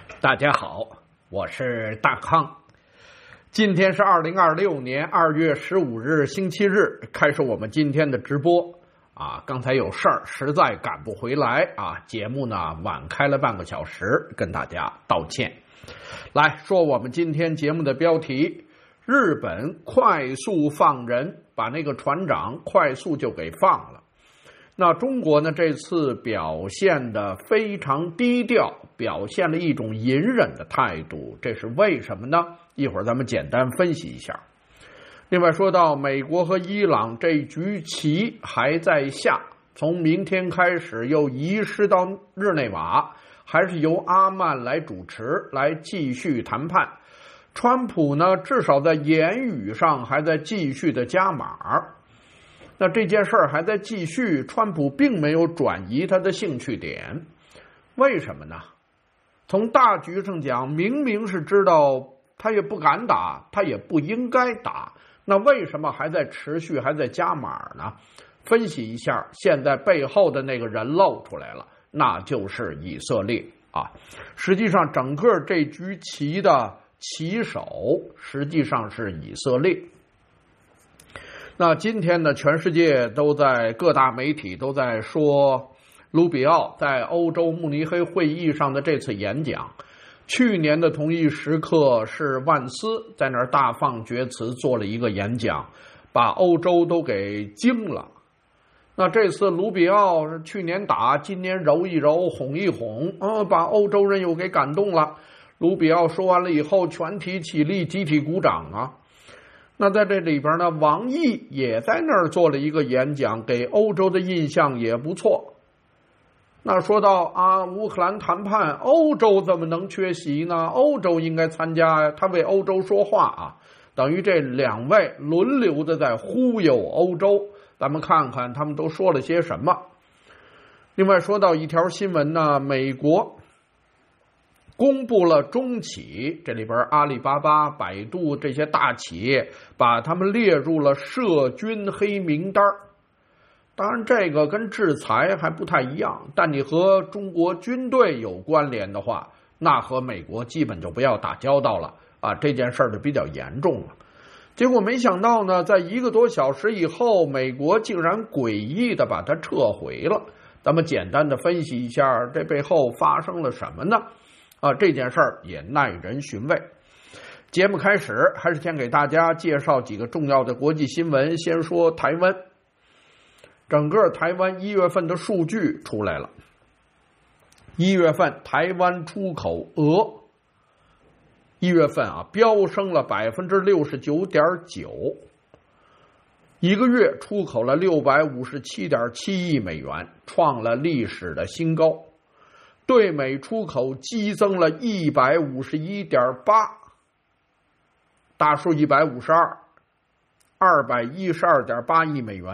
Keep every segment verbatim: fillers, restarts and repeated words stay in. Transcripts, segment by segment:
大家好，我是大康。今天是二零二六年二月十五日星期日，开始我们今天的直播啊。刚才有事儿，实在赶不回来啊，节目呢晚开了半个小时，跟大家道歉。来说我们今天节目的标题：日本快速放人，把那个船长快速就给放了。那中国呢，这次表现得非常低调，表现了一种隐忍的态度，这是为什么呢？一会儿咱们简单分析一下。另外说到美国和伊朗这局棋还在下，从明天开始又移师到日内瓦，还是由阿曼来主持，来继续谈判。川普呢，至少在言语上还在继续的加码。那这件事儿还在继续，川普并没有转移他的兴趣点，为什么呢？从大局上讲，明明是知道他也不敢打，他也不应该打，那为什么还在持续，还在加码呢？分析一下，现在背后的那个人露出来了，那就是以色列啊。实际上，整个这局棋的棋手实际上是以色列。那今天呢，全世界都在各大媒体都在说卢比奥在欧洲慕尼黑会议上的这次演讲。去年的同一时刻是万斯在那儿大放厥词做了一个演讲，把欧洲都给惊了。那这次卢比奥去年打，今年揉一揉哄一哄啊，把欧洲人又给感动了。卢比奥说完了以后，全体起立，集体鼓掌啊。那在这里边呢，王毅也在那儿做了一个演讲，给欧洲的印象也不错。那说到啊，乌克兰谈判，欧洲怎么能缺席呢？欧洲应该参加呀，他为欧洲说话啊，等于这两位轮流的在忽悠欧洲。咱们看看他们都说了些什么。另外说到一条新闻呢，美国公布了中企，这里边阿里巴巴、百度这些大企业，把他们列入了涉军黑名单。当然这个跟制裁还不太一样，但你和中国军队有关联的话，那和美国基本就不要打交道了啊，这件事儿就比较严重了。结果没想到呢，在一个多小时以后，美国竟然诡异的把它撤回了。咱们简单的分析一下，这背后发生了什么呢？啊，这件事儿也耐人寻味。节目开始，还是先给大家介绍几个重要的国际新闻。先说台湾，整个台湾一月份的数据出来了。一月份台湾出口额，一月份啊飙升了百分之六十九点九，一个月出口了六百五十七点七亿美元，创了历史的新高。对美出口激增了一百五十一点八，大数一百五十二，二百一十二点八亿美元。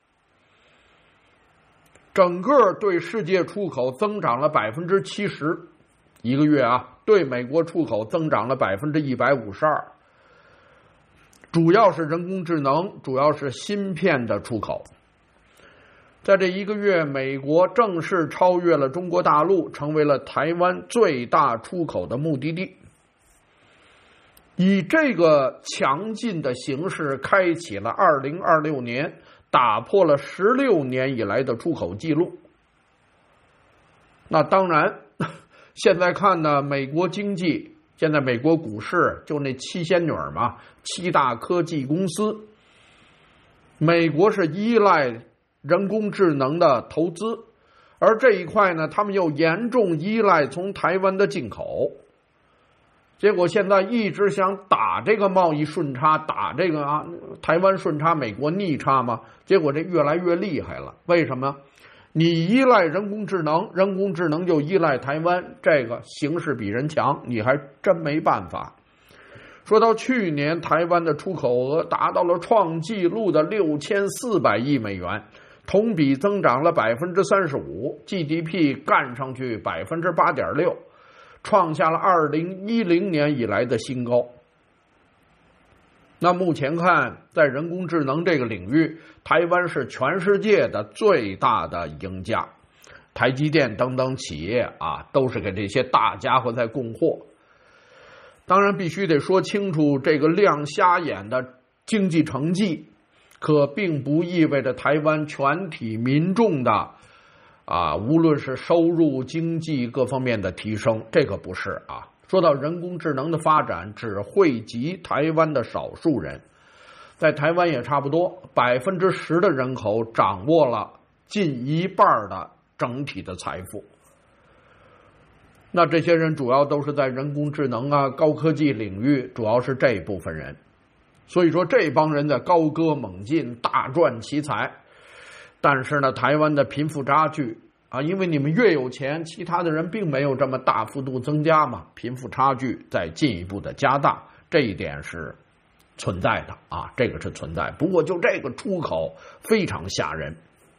整个对世界出口增长了百分之七十，一个月啊，对美国出口增长了百分之一百五十二，主要是人工智能，主要是芯片的出口。在这一个月，美国正式超越了中国大陆，成为了台湾最大出口的目的地。以这个强劲的形势，开启了二零二六年，打破了十六年以来的出口记录。那当然，现在看呢，美国经济，现在美国股市就那七仙女嘛，七大科技公司，美国是依赖人工智能的投资，而这一块呢，他们又严重依赖从台湾的进口。结果现在一直想打这个贸易顺差，打这个啊台湾顺差，美国逆差嘛，结果这越来越厉害了。为什么？你依赖人工智能，人工智能就依赖台湾，这个形势比人强，你还真没办法。说到去年，台湾的出口额达到了创纪录的六千四百亿美元，同比增长了百分之三十五 ，G D P 干上去百分之八点六，创下了二零一零年以来的新高。那目前看，在人工智能这个领域，台湾是全世界的最大的赢家。 台积电等等企业啊，都是给这些大家伙在供货。当然必须得说清楚，这个亮瞎眼的经济成绩可并不意味着台湾全体民众的啊，无论是收入、经济各方面的提升，这个不是啊。说到人工智能的发展，只惠及台湾的少数人，在台湾也差不多百分之十的人口掌握了近一半的整体的财富。那这些人主要都是在人工智能啊、高科技领域，主要是这一部分人。所以说这帮人在高歌猛进，大赚其财。但是呢，台湾的贫富差距啊，因为你们越有钱，其他的人并没有这么大幅度增加嘛，贫富差距在进一步的加大，这一点是存在的啊，这个是存在。不过就这个出口非常吓人。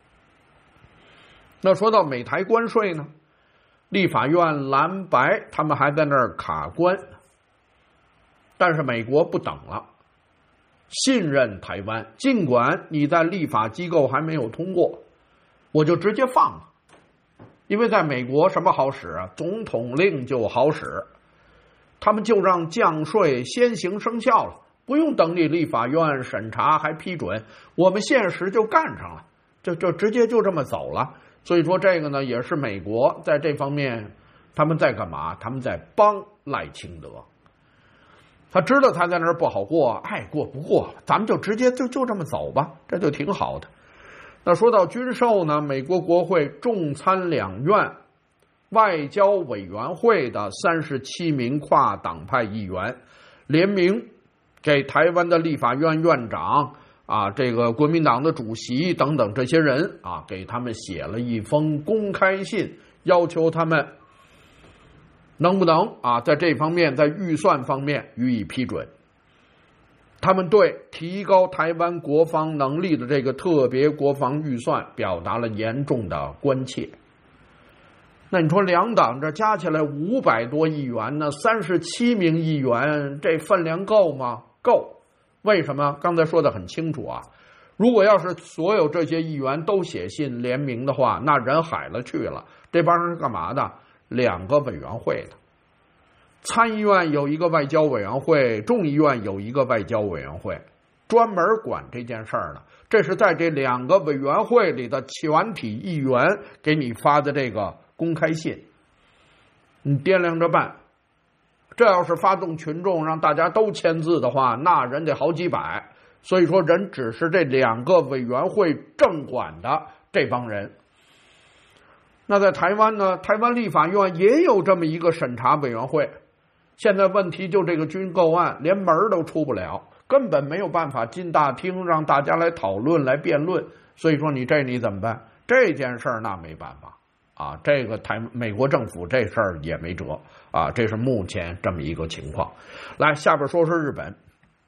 那说到美台关税呢，立法院蓝白他们还在那儿卡关，但是美国不等了，信任台湾，尽管你在立法机构还没有通过，我就直接放了。因为在美国什么好使啊？总统令就好使，他们就让降税先行生效了，不用等你立法院审查还批准，我们现实就干上了，就就直接就这么走了。所以说这个呢，也是美国在这方面他们在干嘛？他们在帮赖清德。他知道他在那儿不好过，爱过不过，咱们就直接就就这么走吧，这就挺好的。那说到军售呢，美国国会众参两院外交委员会的三十七名跨党派议员联名给台湾的立法院院长啊，这个国民党的主席等等这些人啊，给他们写了一封公开信，要求他们能不能啊，在这方面，在预算方面予以批准。他们对提高台湾国防能力的这个特别国防预算表达了严重的关切。那你说两党这加起来五百多亿元呢，三十七名议员，这分量够吗？够。为什么？刚才说的很清楚啊，如果要是所有这些议员都写信联名的话，那人海了去了。这帮人是干嘛的？两个委员会的。参议院有一个外交委员会，众议院有一个外交委员会，专门管这件事儿的。这是在这两个委员会里的全体议员给你发的这个公开信，你掂量着办。这要是发动群众让大家都签字的话，那人得好几百。所以说人只是这两个委员会正管的这帮人。那在台湾呢，台湾立法院也有这么一个审查委员会。现在问题就这个军购案连门都出不了，根本没有办法进大厅让大家来讨论来辩论。所以说你这你怎么办？这件事儿那没办法啊，这个台美国政府这事儿也没辙啊，这是目前这么一个情况。来，下边说说日本。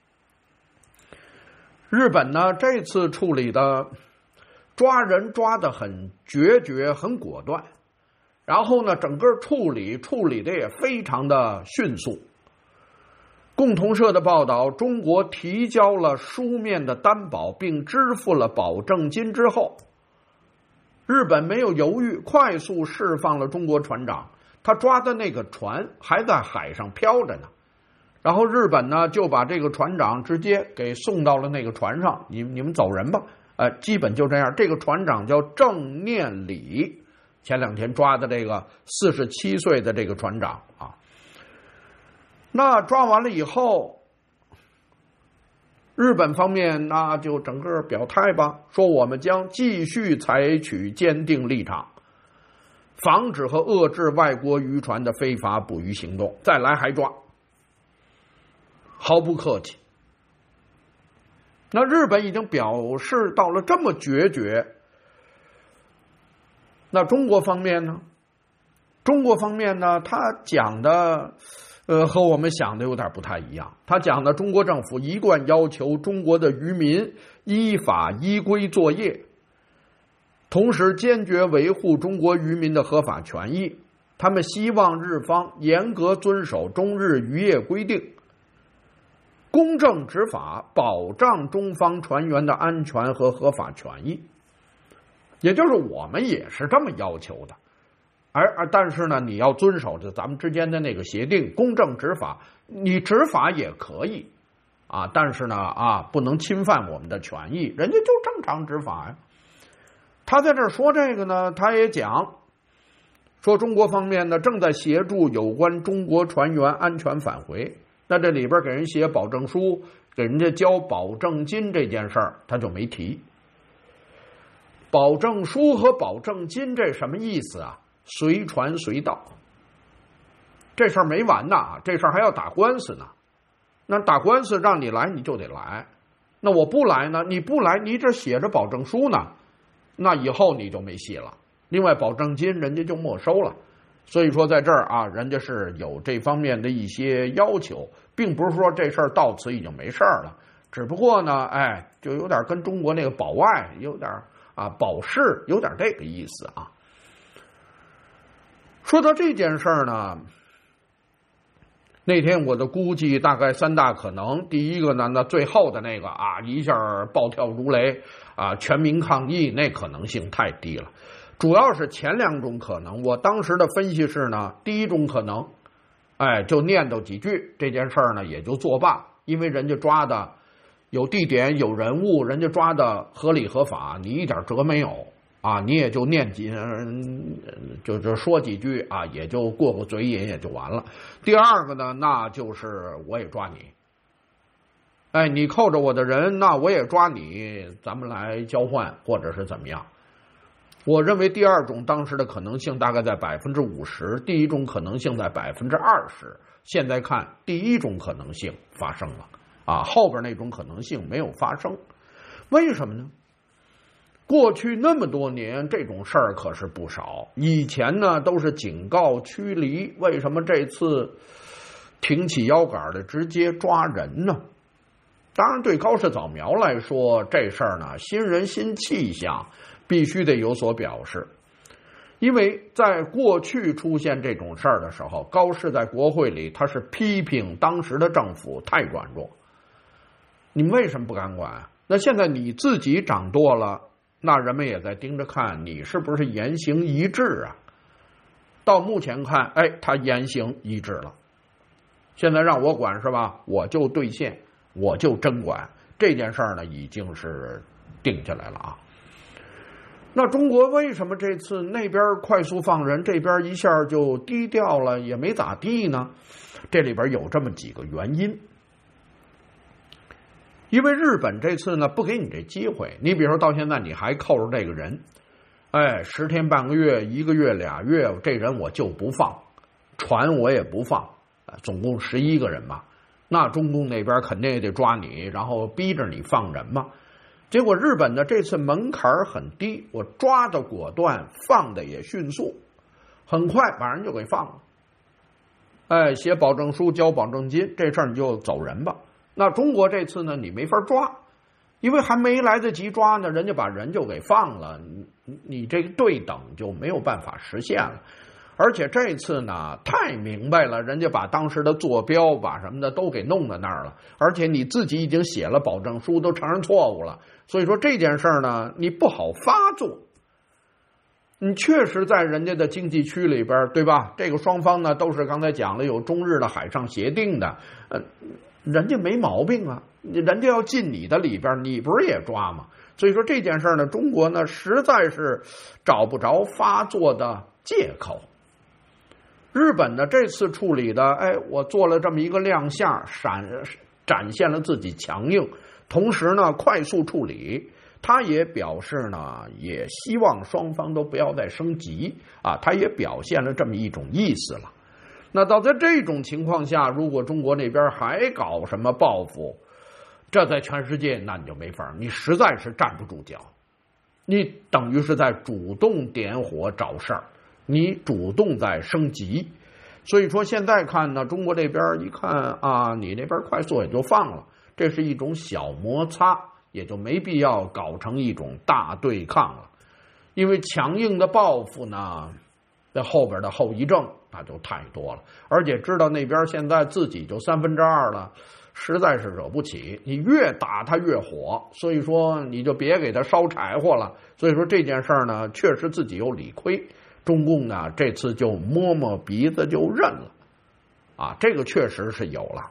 日本呢，这次处理的抓人抓得很决绝，很果断。然后呢，整个处理处理的也非常的迅速。共同社的报道，中国提交了书面的担保并支付了保证金之后，日本没有犹豫，快速释放了中国船长。他抓的那个船还在海上漂着呢，然后日本呢就把这个船长直接给送到了那个船上，你你们走人吧。呃，基本就这样。这个船长叫郑念礼，前两天抓的这个四十七岁的这个船长啊。那抓完了以后，日本方面那就整个表态吧，说我们将继续采取坚定立场，防止和遏制外国渔船的非法捕鱼行动，再来还抓，毫不客气。那日本已经表示到了这么决绝，那中国方面呢？中国方面呢，他讲的呃和我们想的有点不太一样。他讲的中国政府一贯要求中国的渔民依法依规作业，同时坚决维护中国渔民的合法权益。他们希望日方严格遵守中日渔业规定，公正执法，保障中方船员的安全和合法权益。 也就是我们也是这么要求的。而而但是呢，你要遵守着咱们之间的那个协定，公正执法。你执法也可以啊，但是呢啊，不能侵犯我们的权益，人家就正常执法呀。他在这儿说这个呢，他也讲说中国方面呢正在协助有关中国船员安全返回。那这里边给人写保证书，给人家交保证金这件事儿，他就没提。保证书和保证金这什么意思啊？随传随到。这事儿没完呐，这事儿还要打官司呢。那打官司让你来你就得来，那我不来呢？你不来，你这写着保证书呢，那以后你就没戏了。另外，保证金人家就没收了。所以说，在这儿啊，人家是有这方面的一些要求，并不是说这事儿到此已经没事儿了。只不过呢，哎，就有点跟中国那个保外有点啊保释有点这个意思啊。说到这件事儿呢，那天我的估计大概三大可能。第一个呢，那最后的那个啊，一下暴跳如雷啊，全民抗议，那可能性太低了。主要是前两种可能，我当时的分析是呢，第一种可能，哎，就念叨几句，这件事儿呢也就作罢，因为人家抓的有地点有人物，人家抓的合理合法，你一点辙没有啊，你也就念几，就就说几句啊，也就过过嘴瘾，也就完了。第二个呢，那就是我也抓你，哎，你扣着我的人，那我也抓你，咱们来交换，或者是怎么样。我认为第二种当时的可能性大概在百分之五十，第一种可能性在百分之二十。现在看第一种可能性发生了啊，后边那种可能性没有发生，为什么呢？过去那么多年，这种事儿可是不少。以前呢都是警告驱离，为什么这次挺起腰杆的直接抓人呢？当然，对高市早苗来说，这事儿呢新人新气象，必须得有所表示。因为在过去出现这种事儿的时候，高市在国会里他是批评当时的政府太软弱，你们为什么不敢管？那现在你自己掌舵了，那人们也在盯着看你是不是言行一致啊。到目前看，哎，他言行一致了，现在让我管是吧？我就兑现，我就真管。这件事儿呢已经是定下来了啊。那中国为什么这次那边快速放人，这边一下就低调了，也没咋地呢？这里边有这么几个原因。因为日本这次呢不给你这机会，你比如说到现在你还扣着这个人，哎，十天半个月一个月俩月，这人我就不放，船我也不放，总共十一个人嘛，那中共那边肯定也得抓你，然后逼着你放人嘛。结果日本的这次门槛很低，我抓的果断，放的也迅速，很快把人就给放了。哎，写保证书交保证金，这事儿你就走人吧。那中国这次呢，你没法抓，因为还没来得及抓呢，人家把人就给放了，你你这个对等就没有办法实现了。而且这次呢太明白了，人家把当时的坐标把什么的都给弄在那儿了，而且你自己已经写了保证书，都承认错误了，所以说这件事儿呢你不好发作。你确实在人家的经济区里边，对吧？这个双方呢都是刚才讲了有中日的海上协定的，呃，人家没毛病啊，人家要进你的里边，你不是也抓吗？所以说这件事呢，中国呢实在是找不着发作的借口。日本呢这次处理的，哎，我做了这么一个亮相，闪展现了自己强硬，同时呢快速处理。他也表示呢，也希望双方都不要再升级啊，他也表现了这么一种意思了。那到在这种情况下，如果中国那边还搞什么报复，这在全世界那你就没法，你实在是站不住脚，你等于是在主动点火找事儿，你主动在升级。所以说现在看呢，中国这边一看啊，你那边快速也就放了，这是一种小摩擦，也就没必要搞成一种大对抗了。因为强硬的报复呢，在后边的后遗症那就太多了，而且知道那边现在自己就三分之二了， 实在是惹不起，你越打他越火，所以说你就别给他烧柴火了。所以说这件事儿呢，确实自己有理亏，中共呢这次就摸摸鼻子就认了，啊，这个确实是有了。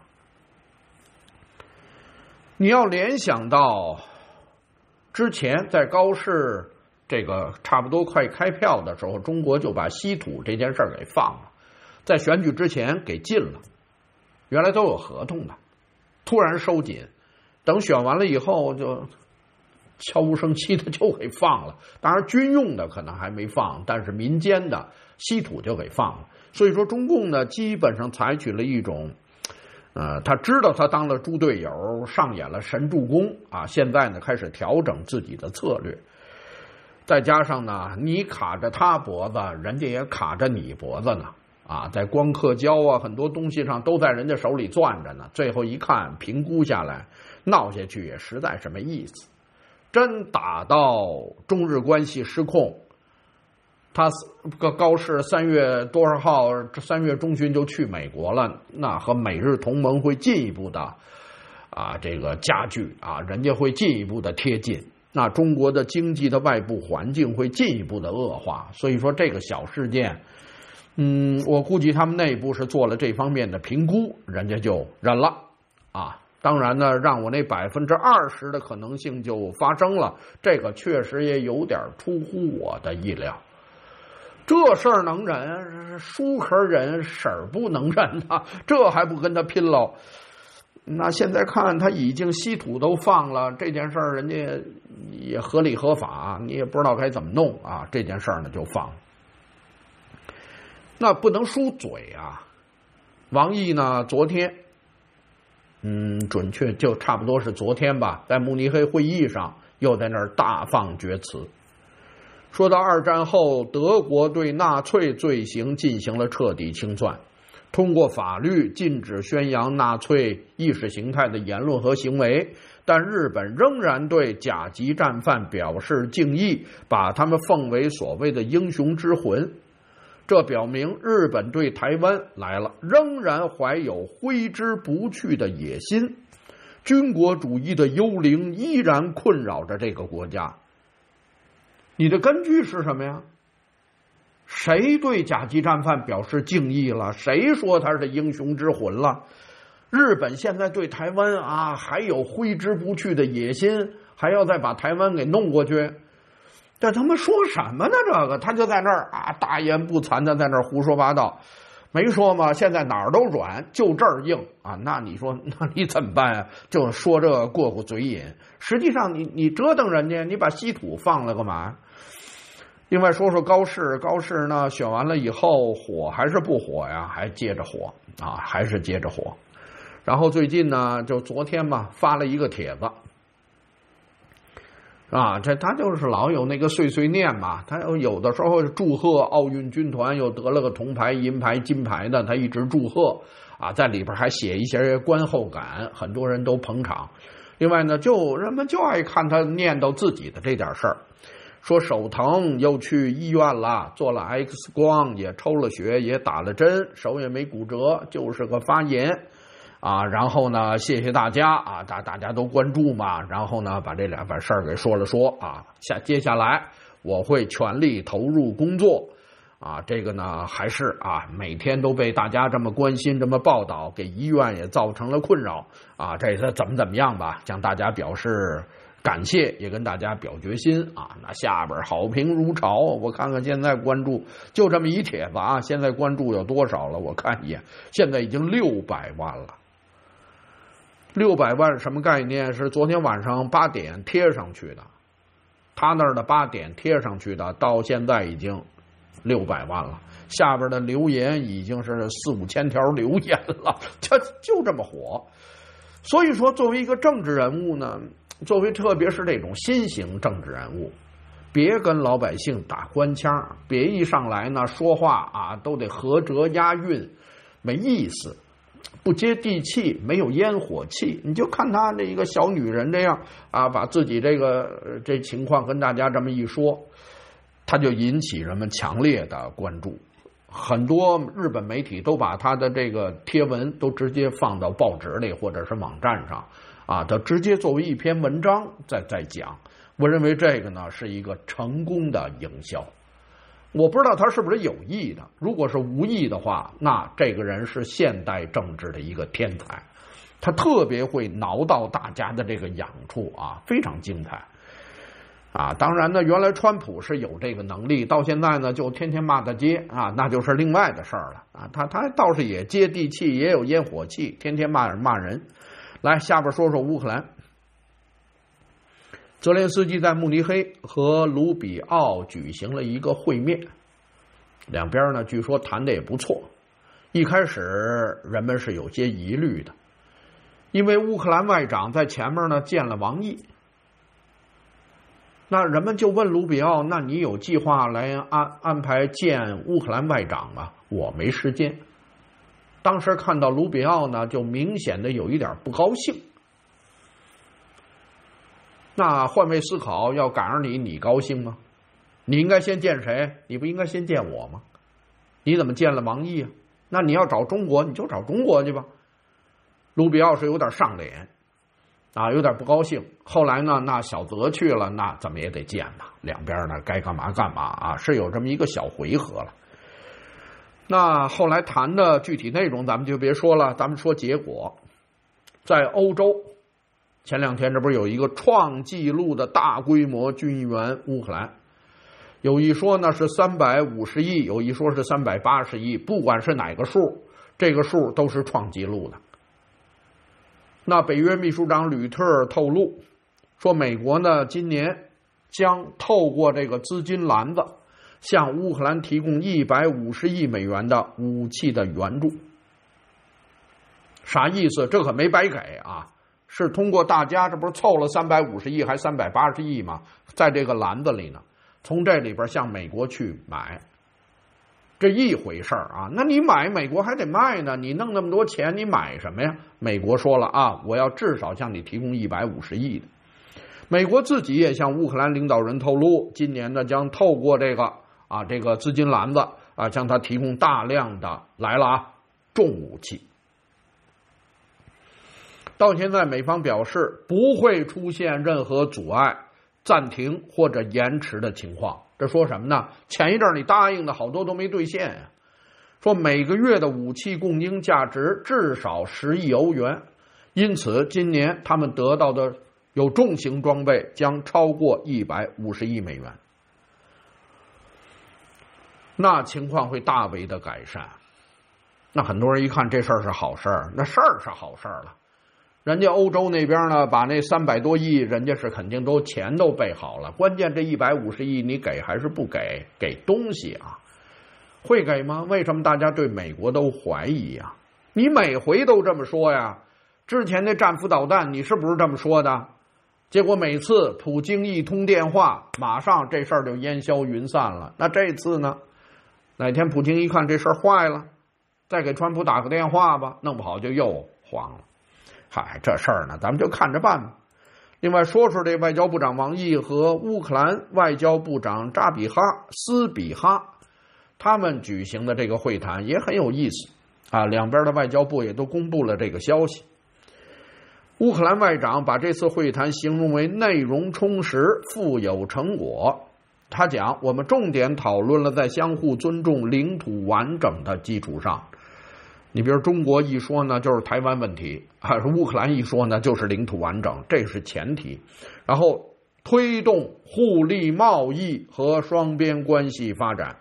你要联想到之前在高市这个差不多快开票的时候，中国就把稀土这件事儿给放了，在选举之前给禁了，原来都有合同的，突然收紧，等选完了以后就悄无声息的就给放了。当然军用的可能还没放，但是民间的稀土就给放了。所以说中共呢基本上采取了一种呃，他知道他当了猪队友，上演了神助攻啊，现在呢开始调整自己的策略。再加上呢你卡着他脖子，人家也卡着你脖子呢啊，在光刻胶啊很多东西上都在人家手里攥着呢，最后一看评估下来闹下去也实在是没意思。真打到中日关系失控，他高市三月多少号三月中旬就去美国了，那和美日同盟会进一步的啊这个加剧啊，人家会进一步的贴近，那中国的经济的外部环境会进一步的恶化。所以说这个小事件嗯，我估计他们内部是做了这方面的评估，人家就忍了啊。当然呢，让我那百分之二十的可能性就发生了，这个确实也有点出乎我的意料。这事儿能忍，叔可忍，婶儿不能忍啊，这还不跟他拼喽？那现在看他已经稀土都放了，这件事儿人家也合理合法，你也不知道该怎么弄啊。这件事儿呢就放了。那不能输嘴啊！王毅呢，昨天，嗯，准确就差不多是昨天吧，在慕尼黑会议上又在那儿大放厥词，说到二战后德国对纳粹罪行进行了彻底清算，通过法律禁止宣扬纳粹意识形态的言论和行为，但日本仍然对甲级战犯表示敬意，把他们奉为所谓的英雄之魂。这表明日本对台湾来了仍然怀有挥之不去的野心，军国主义的幽灵依然困扰着这个国家。你的根据是什么呀？谁对甲级战犯表示敬意了？谁说他是英雄之魂了？日本现在对台湾啊还有挥之不去的野心，还要再把台湾给弄过去。这他妈说什么呢？这个他就在那儿啊大言不惭的在那儿胡说八道，没说吗？现在哪儿都软，就这儿硬啊！那你说，那你怎么办啊？就说这个过过嘴瘾。实际上你，你你折腾人家，你把稀土放了干嘛？另外说说高市，高市呢选完了以后火还是不火呀？还接着火啊，还是接着火。然后最近呢，就昨天吧，发了一个帖子。啊，这他就是老有那个碎碎念嘛，他有的时候祝贺奥运军团又得了个铜牌、银牌、金牌的，他一直祝贺啊，在里边还写一些观后感，很多人都捧场。另外呢，就人们就爱看他念叨自己的这点事儿，说手疼又去医院了，做了 X 光，也抽了血，也打了针，手也没骨折，就是个发炎。啊，然后呢，谢谢大家啊，大大家都关注嘛，然后呢，把这两把事儿给说了说啊，下接下来我会全力投入工作啊，这个呢还是啊，每天都被大家这么关心，这么报道，给医院也造成了困扰啊，这次怎么怎么样吧，向大家表示感谢，也跟大家表决心啊。那下边好评如潮，我看看现在关注就这么一帖子啊，现在关注有多少了？我看一眼，现在已经六百万了。六百万什么概念？是昨天晚上八点贴上去的，他那儿的八点贴上去的，到现在已经六百万了。下边的留言已经是四五千条留言了，就就这么火。所以说，作为一个政治人物呢，作为特别是这种新型政治人物，别跟老百姓打官腔，别一上来呢说话啊都得合辙押韵，没意思。不接地气，没有烟火气。你就看他这一个小女人这样啊，把自己这个这情况跟大家这么一说，他就引起人们强烈的关注很多日本媒体都把他的这个贴文都直接放到报纸里或者是网站上，啊，他直接作为一篇文章在在讲。我认为这个呢是一个成功的营销。我不知道他是不是有意的，如果是无意的话，那这个人是现代政治的一个天才，他特别会挠到大家的这个痒处啊，非常精彩。啊，当然呢，原来川普是有这个能力，到现在呢就天天骂大街啊，那就是另外的事儿了啊。他他倒是也接地气，也有烟火气，天天骂人骂人。来，下边说说乌克兰。泽连斯基在慕尼黑和卢比奥举行了一个会面，两边呢据说谈的也不错。一开始人们是有些疑虑的，因为乌克兰外长在前面呢见了王毅。那人们就问卢比奥，那你有计划来安安排见乌克兰外长吗？我没时间。当时看到卢比奥呢，就明显的有一点不高兴。那换位思考，要赶上你，你高兴吗？你应该先见谁？你不应该先见我吗？你怎么见了王毅啊？那你要找中国，你就找中国去吧。卢比奥是有点上脸。啊，有点不高兴。后来呢，那小泽去了，那怎么也得见吧。两边呢，该干嘛干嘛啊，是有这么一个小回合了。那后来谈的具体内容，咱们就别说了，咱们说结果。在欧洲，前两天这不是有一个创纪录的大规模军援乌克兰？有一说呢是三百五十亿，有一说是三百八十亿，不管是哪个数，这个数都是创纪录的。那北约秘书长吕特尔透露说，美国呢今年将透过这个资金篮子向乌克兰提供一百五十亿美元的武器的援助。啥意思？这可没白给啊，是通过大家这不是凑了三百五十亿还三百八十亿吗？在这个篮子里呢，从这里边向美国去买。这一回事儿啊，那你买美国还得卖呢，你弄那么多钱你买什么呀？美国说了啊，我要至少向你提供一百五十亿的。美国自己也向乌克兰领导人透露，今年呢将透过这个啊这个资金篮子啊，向他提供大量的来了啊重武器。到现在美方表示不会出现任何阻碍、暂停或者延迟的情况。这说什么呢？前一阵你答应的好多都没兑现呀。说每个月的武器供应价值至少十亿欧元，因此今年他们得到的有重型装备将超过一百五十亿美元。那情况会大为的改善。那很多人一看这事儿是好事儿，那事儿是好事儿了。人家欧洲那边呢，把那三百多亿，人家是肯定都钱都备好了。关键这一百五十亿，你给还是不给？给东西啊，会给吗？为什么大家对美国都怀疑啊？你每回都这么说呀？之前那战斧导弹，你是不是这么说的？结果每次普京一通电话，马上这事儿就烟消云散了。那这次呢？哪天普京一看这事儿坏了，再给川普打个电话吧，弄不好就又黄了。嗨，这事儿呢，咱们就看着办吧。另外说说这外交部长王毅和乌克兰外交部长扎比哈斯比哈他们举行的这个会谈也很有意思啊，两边的外交部也都公布了这个消息。乌克兰外长把这次会谈形容为内容充实、富有成果。他讲，我们重点讨论了在相互尊重、领土完整的基础上。你比如中国一说呢，就是台湾问题啊；乌克兰一说呢，就是领土完整，这是前提。然后推动互利贸易和双边关系发展。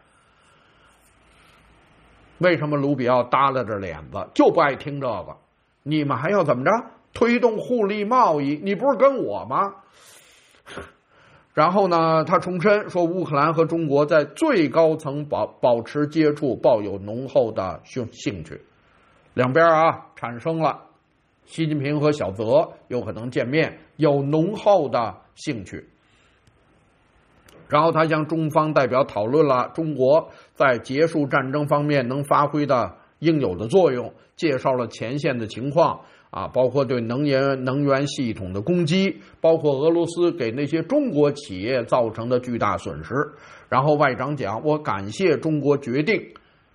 为什么卢比奥耷拉着脸子就不爱听这个？你们还要怎么着？推动互利贸易？你不是跟我吗？然后呢，他重申说，乌克兰和中国在最高层保保持接触，抱有浓厚的兴兴趣。两边啊产生了习近平和小泽有可能见面，有浓厚的兴趣。然后他向中方代表讨论了中国在结束战争方面能发挥的应有的作用，介绍了前线的情况啊，包括对能源能源系统的攻击，包括俄罗斯给那些中国企业造成的巨大损失。然后外长讲，我感谢中国决定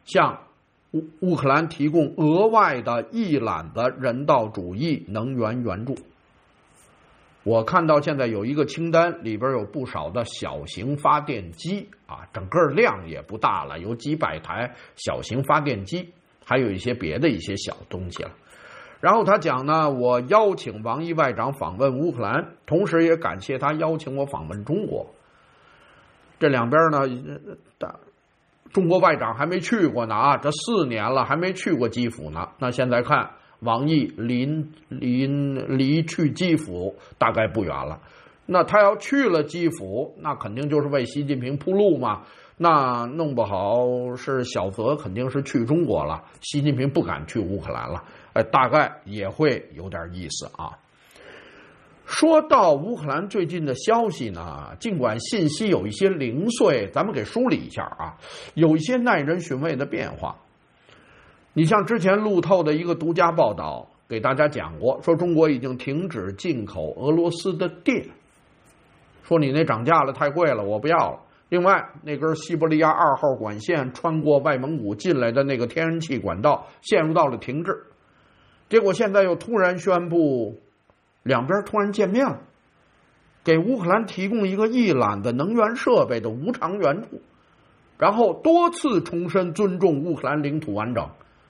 向乌乌克兰提供额外的一揽子人道主义能源援助。我看到现在有一个清单，里边有不少的小型发电机啊，整个量也不大了，有几百台小型发电机，还有一些别的一些小东西了。然后他讲呢，我邀请王毅外长访问乌克兰，同时也感谢他邀请我访问中国。这两边呢，中国外长还没去过呢啊，这四年了还没去过基辅呢。那现在看王毅临临离去基辅大概不远了，那他要去了基辅，那肯定就是为习近平铺路嘛。那弄不好是小泽肯定是去中国了，习近平不敢去乌克兰了，哎，大概也会有点意思啊。说到乌克兰最近的消息呢，尽管信息有一些零碎，咱们给梳理一下啊，有一些耐人寻味的变化。你像之前路透的一个独家报道给大家讲过，说中国已经停止进口俄罗斯的电，说你那涨价了太贵了，我不要了。另外那根西伯利亚二号管线穿过外蒙古进来的那个天然气管道陷入到了停滞，结果现在又突然宣布两边突然见面了，给乌克兰提供一个一揽子能源设备的无偿援助，然后多次重申尊重乌克兰领土完整。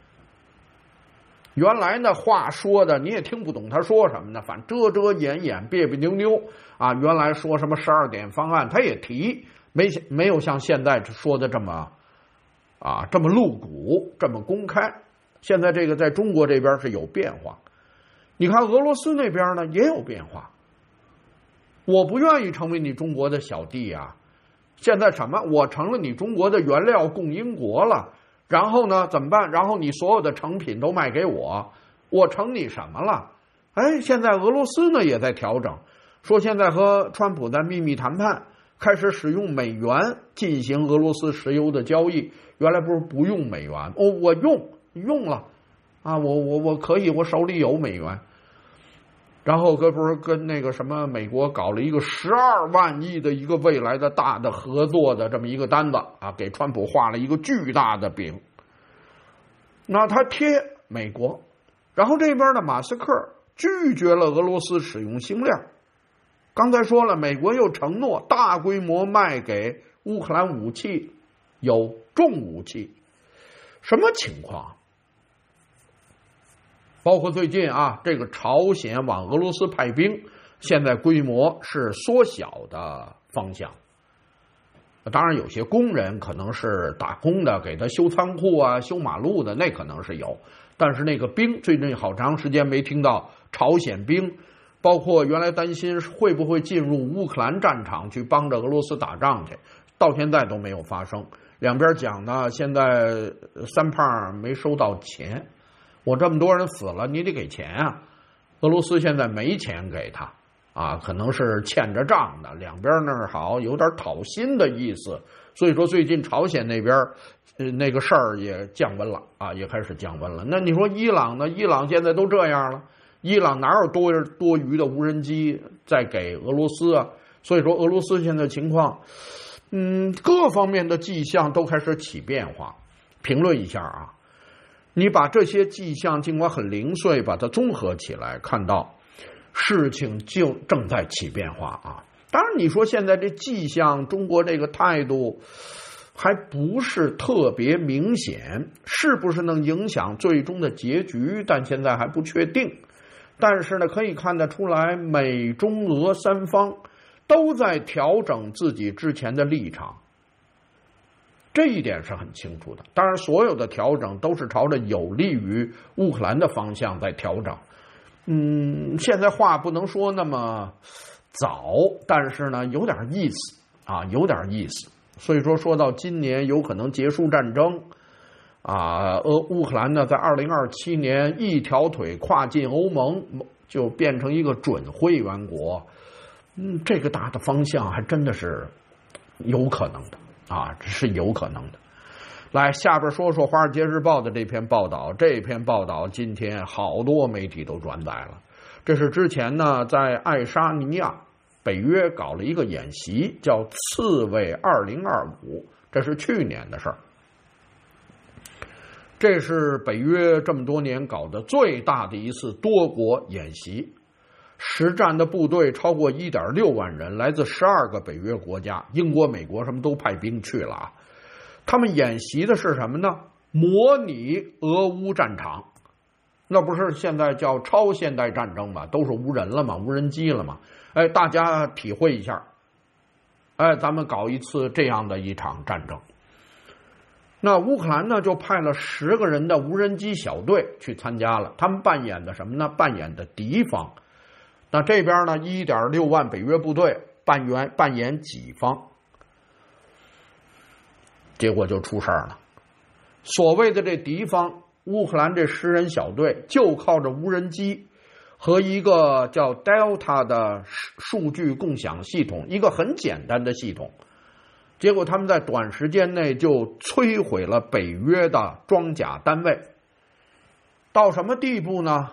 原来呢话说的你也听不懂他说什么呢，反正遮遮掩掩别别扭扭啊。原来说什么十二点方案他也提，没没有像现在说的这么啊这么露骨这么公开。现在这个在中国这边是有变化，你看俄罗斯那边呢也有变化。我不愿意成为你中国的小弟啊，现在什么我成了你中国的原料供应国了，然后呢怎么办？然后你所有的成品都卖给我，我成你什么了？哎，现在俄罗斯呢也在调整，说现在和川普在秘密谈判，开始使用美元进行俄罗斯石油的交易。原来不是不用美元哦，我用用了啊，我我我可以，我手里有美元。然后可不是跟那个什么美国搞了一个十二万亿的一个未来的大的合作的这么一个单子啊，给川普画了一个巨大的饼。那他贴美国，然后这边的马斯克拒绝了俄罗斯使用星链。刚才说了，美国又承诺大规模卖给乌克兰武器，有重武器，什么情况？包括最近啊，这个朝鲜往俄罗斯派兵，现在规模是缩小的方向。当然有些工人可能是打工的，给他修仓库啊修马路的，那可能是有，但是那个兵最近好长时间没听到朝鲜兵，包括原来担心会不会进入乌克兰战场去帮着俄罗斯打仗去，到现在都没有发生。两边讲呢，现在三胖没收到钱，我这么多人死了，你得给钱啊！俄罗斯现在没钱给他啊，可能是欠着账的，两边那儿好有点讨薪的意思。所以说最近朝鲜那边呃那个事儿也降温了啊，也开始降温了。那你说伊朗呢？伊朗现在都这样了，伊朗哪有多多余的无人机在给俄罗斯啊？所以说俄罗斯现在情况，嗯，各方面的迹象都开始起变化。评论一下啊。你把这些迹象尽管很零碎，把它综合起来，看到事情就正在起变化啊。当然你说现在这迹象，中国这个态度还不是特别明显，是不是能影响最终的结局，但现在还不确定。但是呢，可以看得出来，美中俄三方都在调整自己之前的立场，这一点是很清楚的。当然所有的调整都是朝着有利于乌克兰的方向在调整。嗯，现在话不能说那么早，但是呢有点意思啊，有点意思。所以说说到今年有可能结束战争啊，俄乌克兰呢在二零二七年一条腿跨进欧盟，就变成一个准会员国。嗯，这个大的方向还真的是有可能的啊，这是有可能的。来，下边说说《华尔街日报》的这篇报道。这篇报道今天好多媒体都转载了。这是之前呢，在爱沙尼亚北约搞了一个演习，叫刺猬二零二五，这是去年的事儿。 这是北约这么多年搞的最大的一次多国演习，实战的部队超过 一点六万人，来自十二个北约国家，英国、美国什么都派兵去了啊。他们演习的是什么呢？模拟俄乌战场。那不是现在叫超现代战争嘛，都是无人了嘛，无人机了嘛。哎，大家体会一下。哎，咱们搞一次这样的一场战争。那乌克兰呢，就派了十个人的无人机小队去参加了，他们扮演的什么呢？扮演的敌方。那这边呢 ，一点六万北约部队扮演扮演己方，结果就出事儿了。所谓的这敌方，乌克兰这十人小队就靠着无人机和一个叫 Delta 的数据共享系统，一个很简单的系统。结果他们在短时间内就摧毁了北约的装甲单位，到什么地步呢？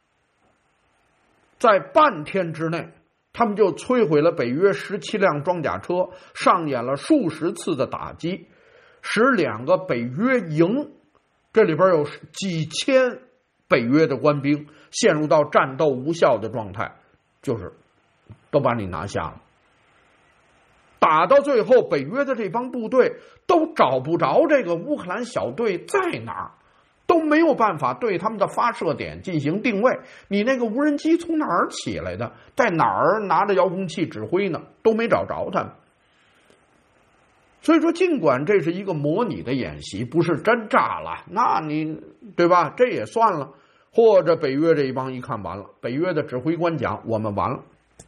在半天之内，他们就摧毁了北约十七辆装甲车，上演了数十次的打击，使两个北约营，这里边有几千北约的官兵陷入到战斗无效的状态，就是都把你拿下了。打到最后，北约的这帮部队都找不着这个乌克兰小队在哪儿，都没有办法对他们的发射点进行定位。你那个无人机从哪儿起来的，在哪儿拿着遥控器指挥呢，都没找着他们。所以说，尽管这是一个模拟的演习，不是真炸了，那你对吧？这也算了。或者北约这一帮一看完了，北约的指挥官讲我们完了。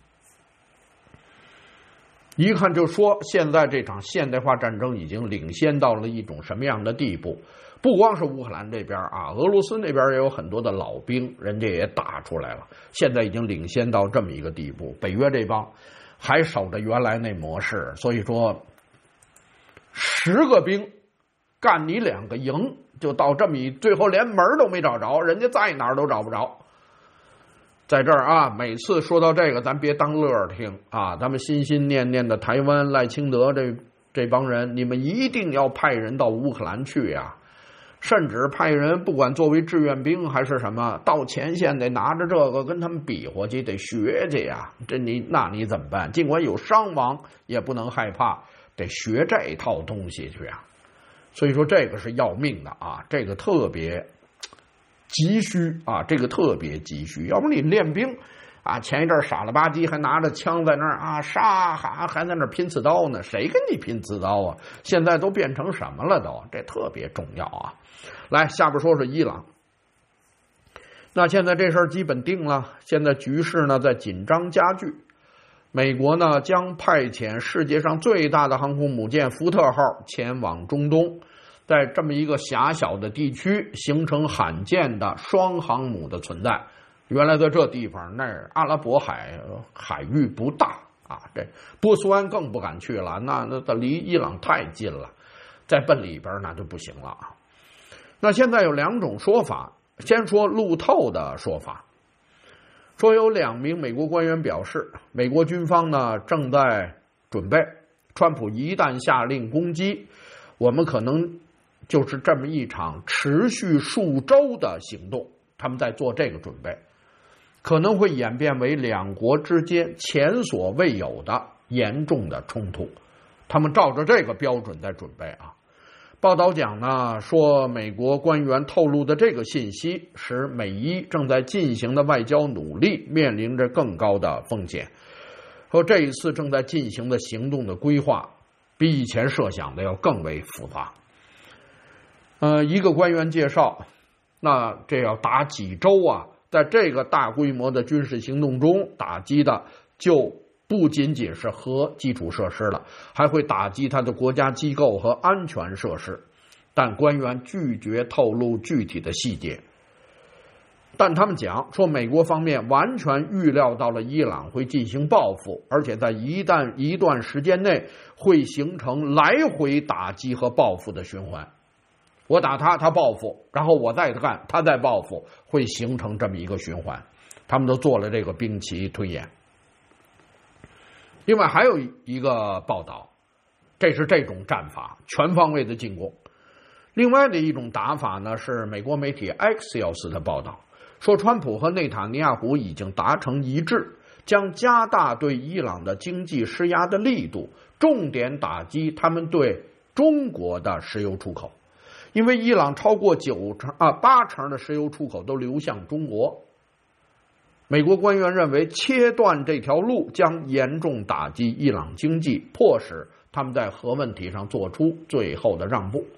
一看就说，现在这场现代化战争已经领先到了一种什么样的地步？不光是乌克兰这边啊，俄罗斯那边也有很多的老兵，人家也打出来了。现在已经领先到这么一个地步，北约这帮还守着原来那模式，所以说十个兵干你两个营，就到这么一，最后连门都没找着，人家在哪儿都找不着。在这儿啊，每次说到这个，咱别当乐听啊！咱们心心念念的台湾赖清德这这帮人，你们一定要派人到乌克兰去呀、啊！甚至派人，不管作为志愿兵还是什么，到前线得拿着这个跟他们比划去，得学去呀！这你那你怎么办？尽管有伤亡，也不能害怕，得学这套东西去啊！所以说这个是要命的啊！这个特别急需啊，这个特别急需，要不你练兵啊，前一阵傻了吧唧还拿着枪在那儿啊杀，还还在那儿拼刺刀呢，谁跟你拼刺刀啊？现在都变成什么了都？这特别重要啊！来，下边说说伊朗。那现在这事儿基本定了，现在局势呢在紧张加剧。美国呢将派遣世界上最大的航空母舰福特号前往中东。在这么一个狭小的地区形成罕见的双航母的存在。原来在这地方，那儿阿拉伯海海域不大啊，这波斯湾更不敢去了，那那离伊朗太近了，再奔里边那就不行了啊。那现在有两种说法，先说路透的说法，说有两名美国官员表示，美国军方呢正在准备，川普一旦下令攻击，我们可能就是这么一场持续数周的行动，他们在做这个准备，可能会演变为两国之间前所未有的严重的冲突，他们照着这个标准在准备啊。报道讲呢，说美国官员透露的这个信息，使美伊正在进行的外交努力面临着更高的风险，说这一次正在进行的行动的规划比以前设想的要更为复杂。呃，一个官员介绍，那这要打几周啊？在这个大规模的军事行动中，打击的就不仅仅是核基础设施了，还会打击他的国家机构和安全设施。但官员拒绝透露具体的细节。但他们讲说，美国方面完全预料到了伊朗会进行报复，而且在一旦一段时间内会形成来回打击和报复的循环。我打他，他报复，然后我再干，他再报复，会形成这么一个循环。他们都做了这个兵棋推演。另外还有一个报道，这是这种战法，全方位的进攻。 另外的一种打法呢，是美国媒体 Axios 的报道，说川普和内塔尼亚胡已经达成一致，将加大对伊朗的经济施压的力度，重点打击他们对中国的石油出口，因为伊朗超过九成啊八成的石油出口都流向中国。美国官员认为，切断这条路将严重打击伊朗经济，迫使他们在核问题上做出最后的让步。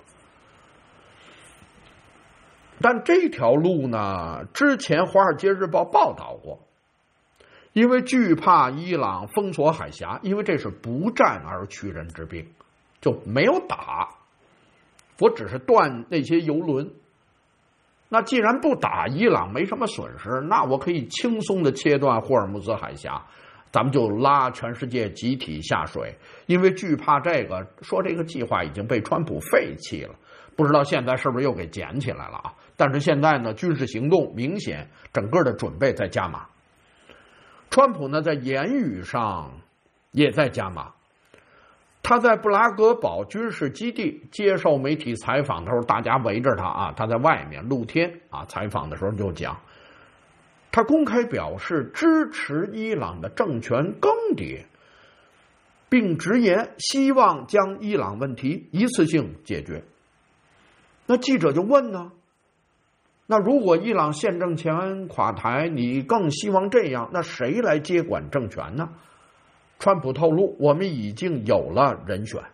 但这条路呢，之前《华尔街日报》报道过，因为惧怕伊朗封锁海峡，因为这是不战而屈人之兵，就没有打，我只是断那些油轮。那既然不打伊朗没什么损失，那我可以轻松的切断霍尔木兹海峡，咱们就拉全世界集体下水。因为惧怕这个，说这个计划已经被川普废弃了，不知道现在是不是又给捡起来了啊？但是现在呢，军事行动明显整个的准备在加码。川普呢，在言语上也在加码。他在布拉格堡军事基地接受媒体采访的时候，大家围着他啊，他在外面露天啊采访的时候就讲，他公开表示支持伊朗的政权更迭，并直言希望将伊朗问题一次性解决。那记者就问呢，那如果伊朗现政权垮台，你更希望这样，那谁来接管政权呢？川普透露，我们已经有了人选。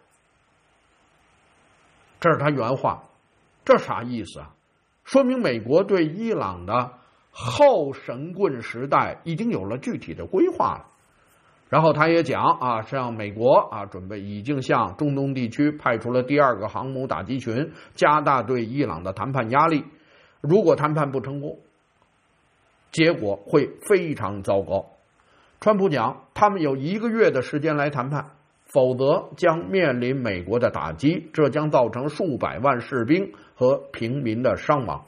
这是他原话，这啥意思啊？说明美国对伊朗的后神棍时代已经有了具体的规划了。然后他也讲啊，像美国啊，准备已经向中东地区派出了第二个航母打击群，加大对伊朗的谈判压力。如果谈判不成功，结果会非常糟糕。川普讲，他们有一个月的时间来谈判，否则将面临美国的打击，这将造成数百万士兵和平民的伤亡。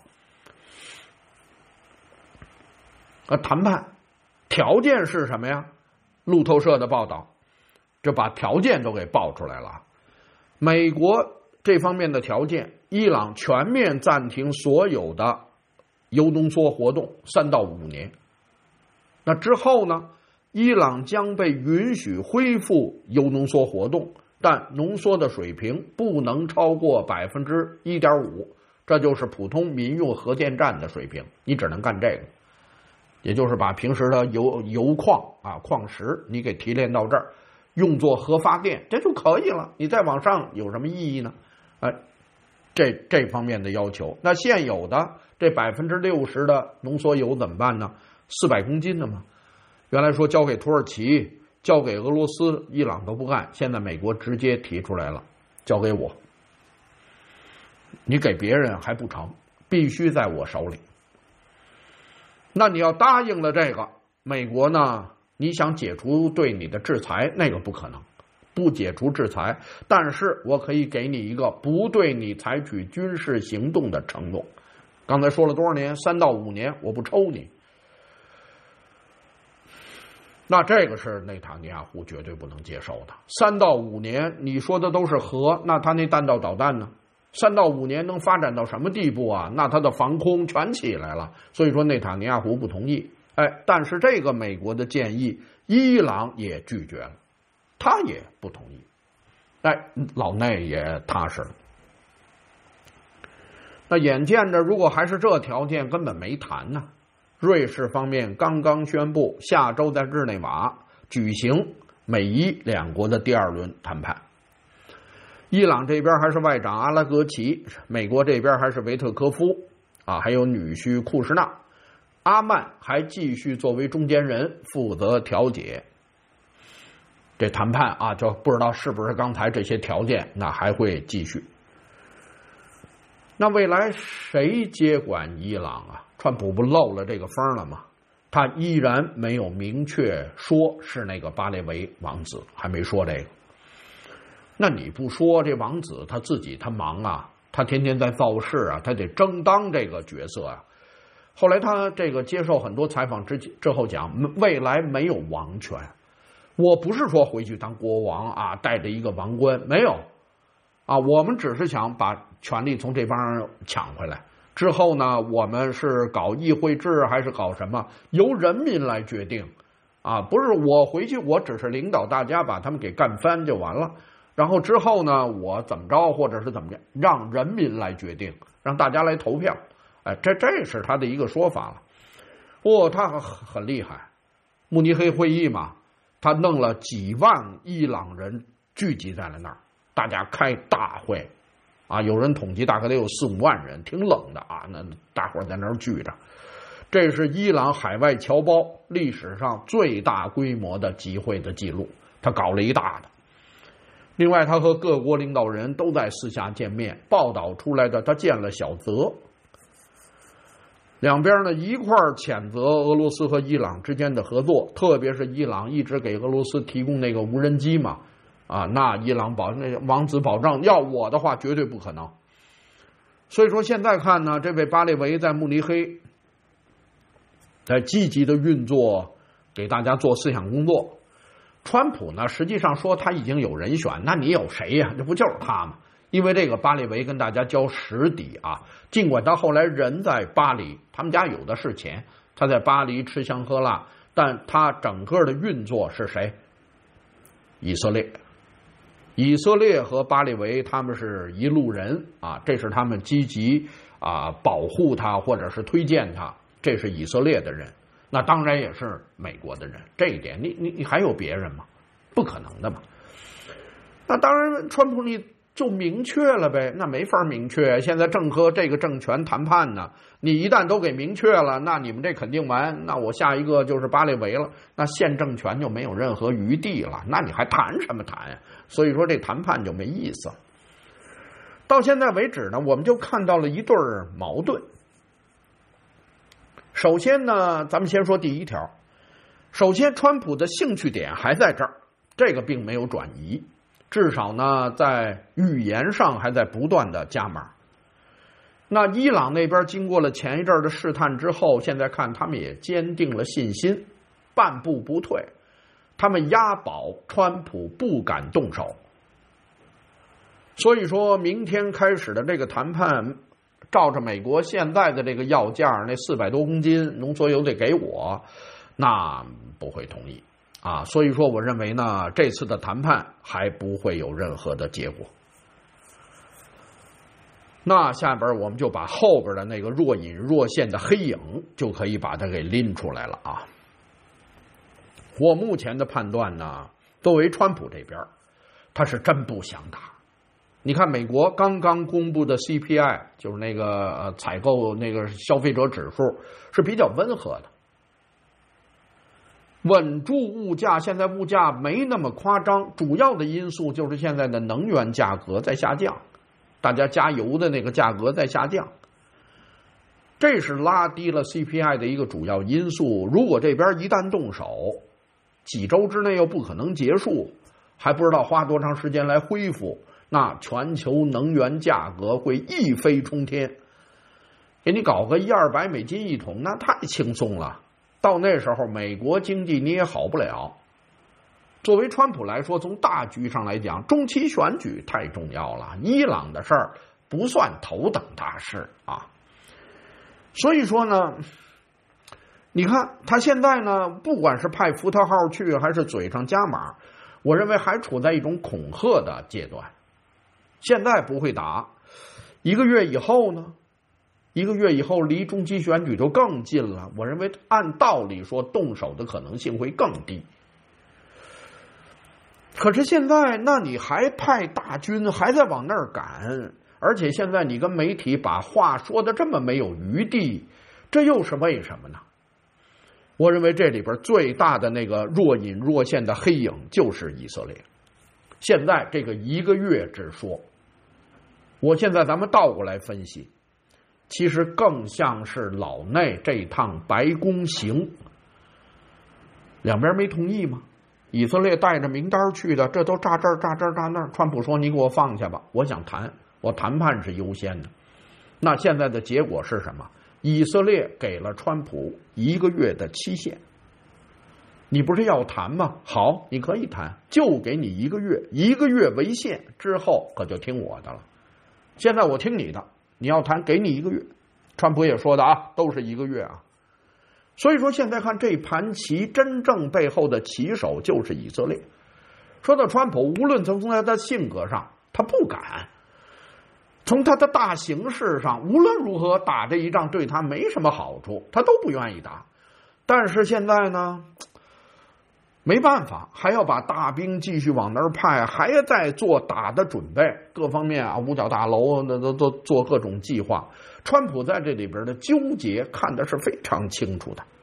而谈判条件是什么呀？路透社的报道，这把条件都给爆出来了。美国这方面的条件，伊朗全面暂停所有的铀浓缩活动三到五年。那之后呢？伊朗将被允许恢复铀浓缩活动，但浓缩的水平不能超过百分之一点五，这就是普通民用核电站的水平，你只能干这个，也就是把平时的油油矿啊矿石你给提炼到这儿，用作核发电，这就可以了。你再往上有什么意义呢？哎，这这方面的要求，那现有的这百分之六十的浓缩铀怎么办呢？四百公斤的嘛。原来说交给土耳其，交给俄罗斯，伊朗都不干，现在美国直接提出来了，交给我。你给别人还不成，必须在我手里。那你要答应了这个，美国呢，你想解除对你的制裁，那个不可能，不解除制裁，但是我可以给你一个不对你采取军事行动的承诺。刚才说了多少年？三到五年，我不抽你。那这个是内塔尼亚胡绝对不能接受的。三到五年，你说的都是核，那他那弹道导弹呢？三到五年能发展到什么地步啊？那他的防空全起来了。所以说内塔尼亚胡不同意。哎，但是这个美国的建议，伊朗也拒绝了，他也不同意。哎，老内也踏实了。那眼见着，如果还是这条件，根本没谈呢。瑞士方面刚刚宣布，下周在日内瓦举行美伊两国的第二轮谈判。伊朗这边还是外长阿拉格齐，美国这边还是维特科夫啊，还有女婿库什纳。阿曼还继续作为中间人负责调解。这谈判啊，就不知道是不是刚才这些条件，那还会继续。那未来谁接管伊朗啊？川普不漏了这个风了吗？他依然没有明确说是那个巴列维王子，还没说这个。那你不说，这王子他自己他忙啊，他天天在造势啊，他得争当这个角色啊。后来他这个接受很多采访之之后讲，未来没有王权。我不是说回去当国王啊，带着一个王冠，没有。 啊，我们只是想把权力从这帮人抢回来。之后呢，我们是搞议会制还是搞什么，由人民来决定啊，不是我回去我只是领导大家把他们给干翻就完了。然后之后呢，我怎么着或者是怎么着，让人民来决定，让大家来投票。哎，这这是他的一个说法了。哦，他很很厉害。慕尼黑会议嘛，他弄了几万伊朗人聚集在了那儿，大家开大会啊，有人统计大概得有四五万人，挺冷的啊，那大伙在那儿聚着。这是伊朗海外侨胞历史上最大规模的集会的记录，他搞了一大的。另外，他和各国领导人都在私下见面，报道出来的他见了小泽。两边呢一块儿谴责俄罗斯和伊朗之间的合作，特别是伊朗一直给俄罗斯提供那个无人机嘛，啊，那伊朗保那王子保证要我的话绝对不可能。所以说现在看呢，这位巴列维在慕尼黑在积极的运作，给大家做思想工作。川普呢，实际上说他已经有人选，那你有谁呀、啊？这不就是他吗？因为这个巴列维跟大家交实底啊，尽管他后来人在巴黎，他们家有的是钱，他在巴黎吃香喝辣，但他整个的运作是谁？以色列。以色列和巴列维他们是一路人啊，这是他们积极啊保护他或者是推荐他，这是以色列的人。那当然也是美国的人，这一点你你你还有别人吗？不可能的嘛。那当然，川普你就明确了呗，那没法明确。现在正和这个政权谈判呢，你一旦都给明确了，那你们这肯定完。那我下一个就是巴列维了，那现政权就没有任何余地了，那你还谈什么谈呀？所以说这谈判就没意思。到现在为止呢，我们就看到了一对矛盾。首先呢，咱们先说第一条。首先，川普的兴趣点还在这儿，这个并没有转移，至少呢，在语言上还在不断的加码。那伊朗那边经过了前一阵的试探之后，现在看他们也坚定了信心，半步不退，他们押宝川普不敢动手。所以说明天开始的这个谈判，照着美国现在的这个要价，那四百多公斤浓缩铀得给我，那不会同意啊。所以说我认为呢，这次的谈判还不会有任何的结果。那下边我们就把后边的那个若隐若现的黑影就可以把它给拎出来了啊。我目前的判断呢，作为川普这边，他是真不想打。你看美国刚刚公布的 C P I， 就是那个呃采购那个消费者指数是比较温和的，稳住物价。现在物价没那么夸张，主要的因素就是现在的能源价格在下降，大家加油的那个价格在下降，这是拉低了 C P I 的一个主要因素。如果这边一旦动手，几周之内又不可能结束，还不知道花多长时间来恢复，那全球能源价格会一飞冲天。给你搞个一二百美金一桶，那太轻松了。到那时候，美国经济你也好不了。作为川普来说，从大局上来讲，中期选举太重要了，伊朗的事儿不算头等大事啊。所以说呢，你看他现在呢，不管是派福特号去，还是嘴上加码，我认为还处在一种恐吓的阶段。现在不会打，一个月以后呢？一个月以后离中期选举就更近了。我认为按道理说，动手的可能性会更低。可是现在，那你还派大军，还在往那儿赶，而且现在你跟媒体把话说的这么没有余地，这又是为什么呢？我认为这里边最大的那个若隐若现的黑影就是以色列。现在这个一个月之说，我现在咱们倒过来分析，其实更像是老内这趟白宫行，两边没同意吗？以色列带着名单去的，这都炸这儿炸这儿炸那儿。川普说：“你给我放下吧，我想谈，我谈判是优先的。”那现在的结果是什么？以色列给了川普一个月的期限， 你不是要谈吗？好，你可以谈，就给你一个月，一个月为限，之后可就听我的了。现在我听你的，你要谈，给你一个月。川普也说的啊，都是一个月啊。所以说现在看这盘棋，真正背后的棋手就是以色列。说到川普，无论从他的性格上，他不敢；从他的大形势上，无论如何打这一仗对他没什么好处，他都不愿意打。但是现在呢，没办法，还要把大兵继续往那儿派，还要再做打的准备，各方面啊，五角大楼那都都做各种计划。川普在这里边的纠结看的是非常清楚的。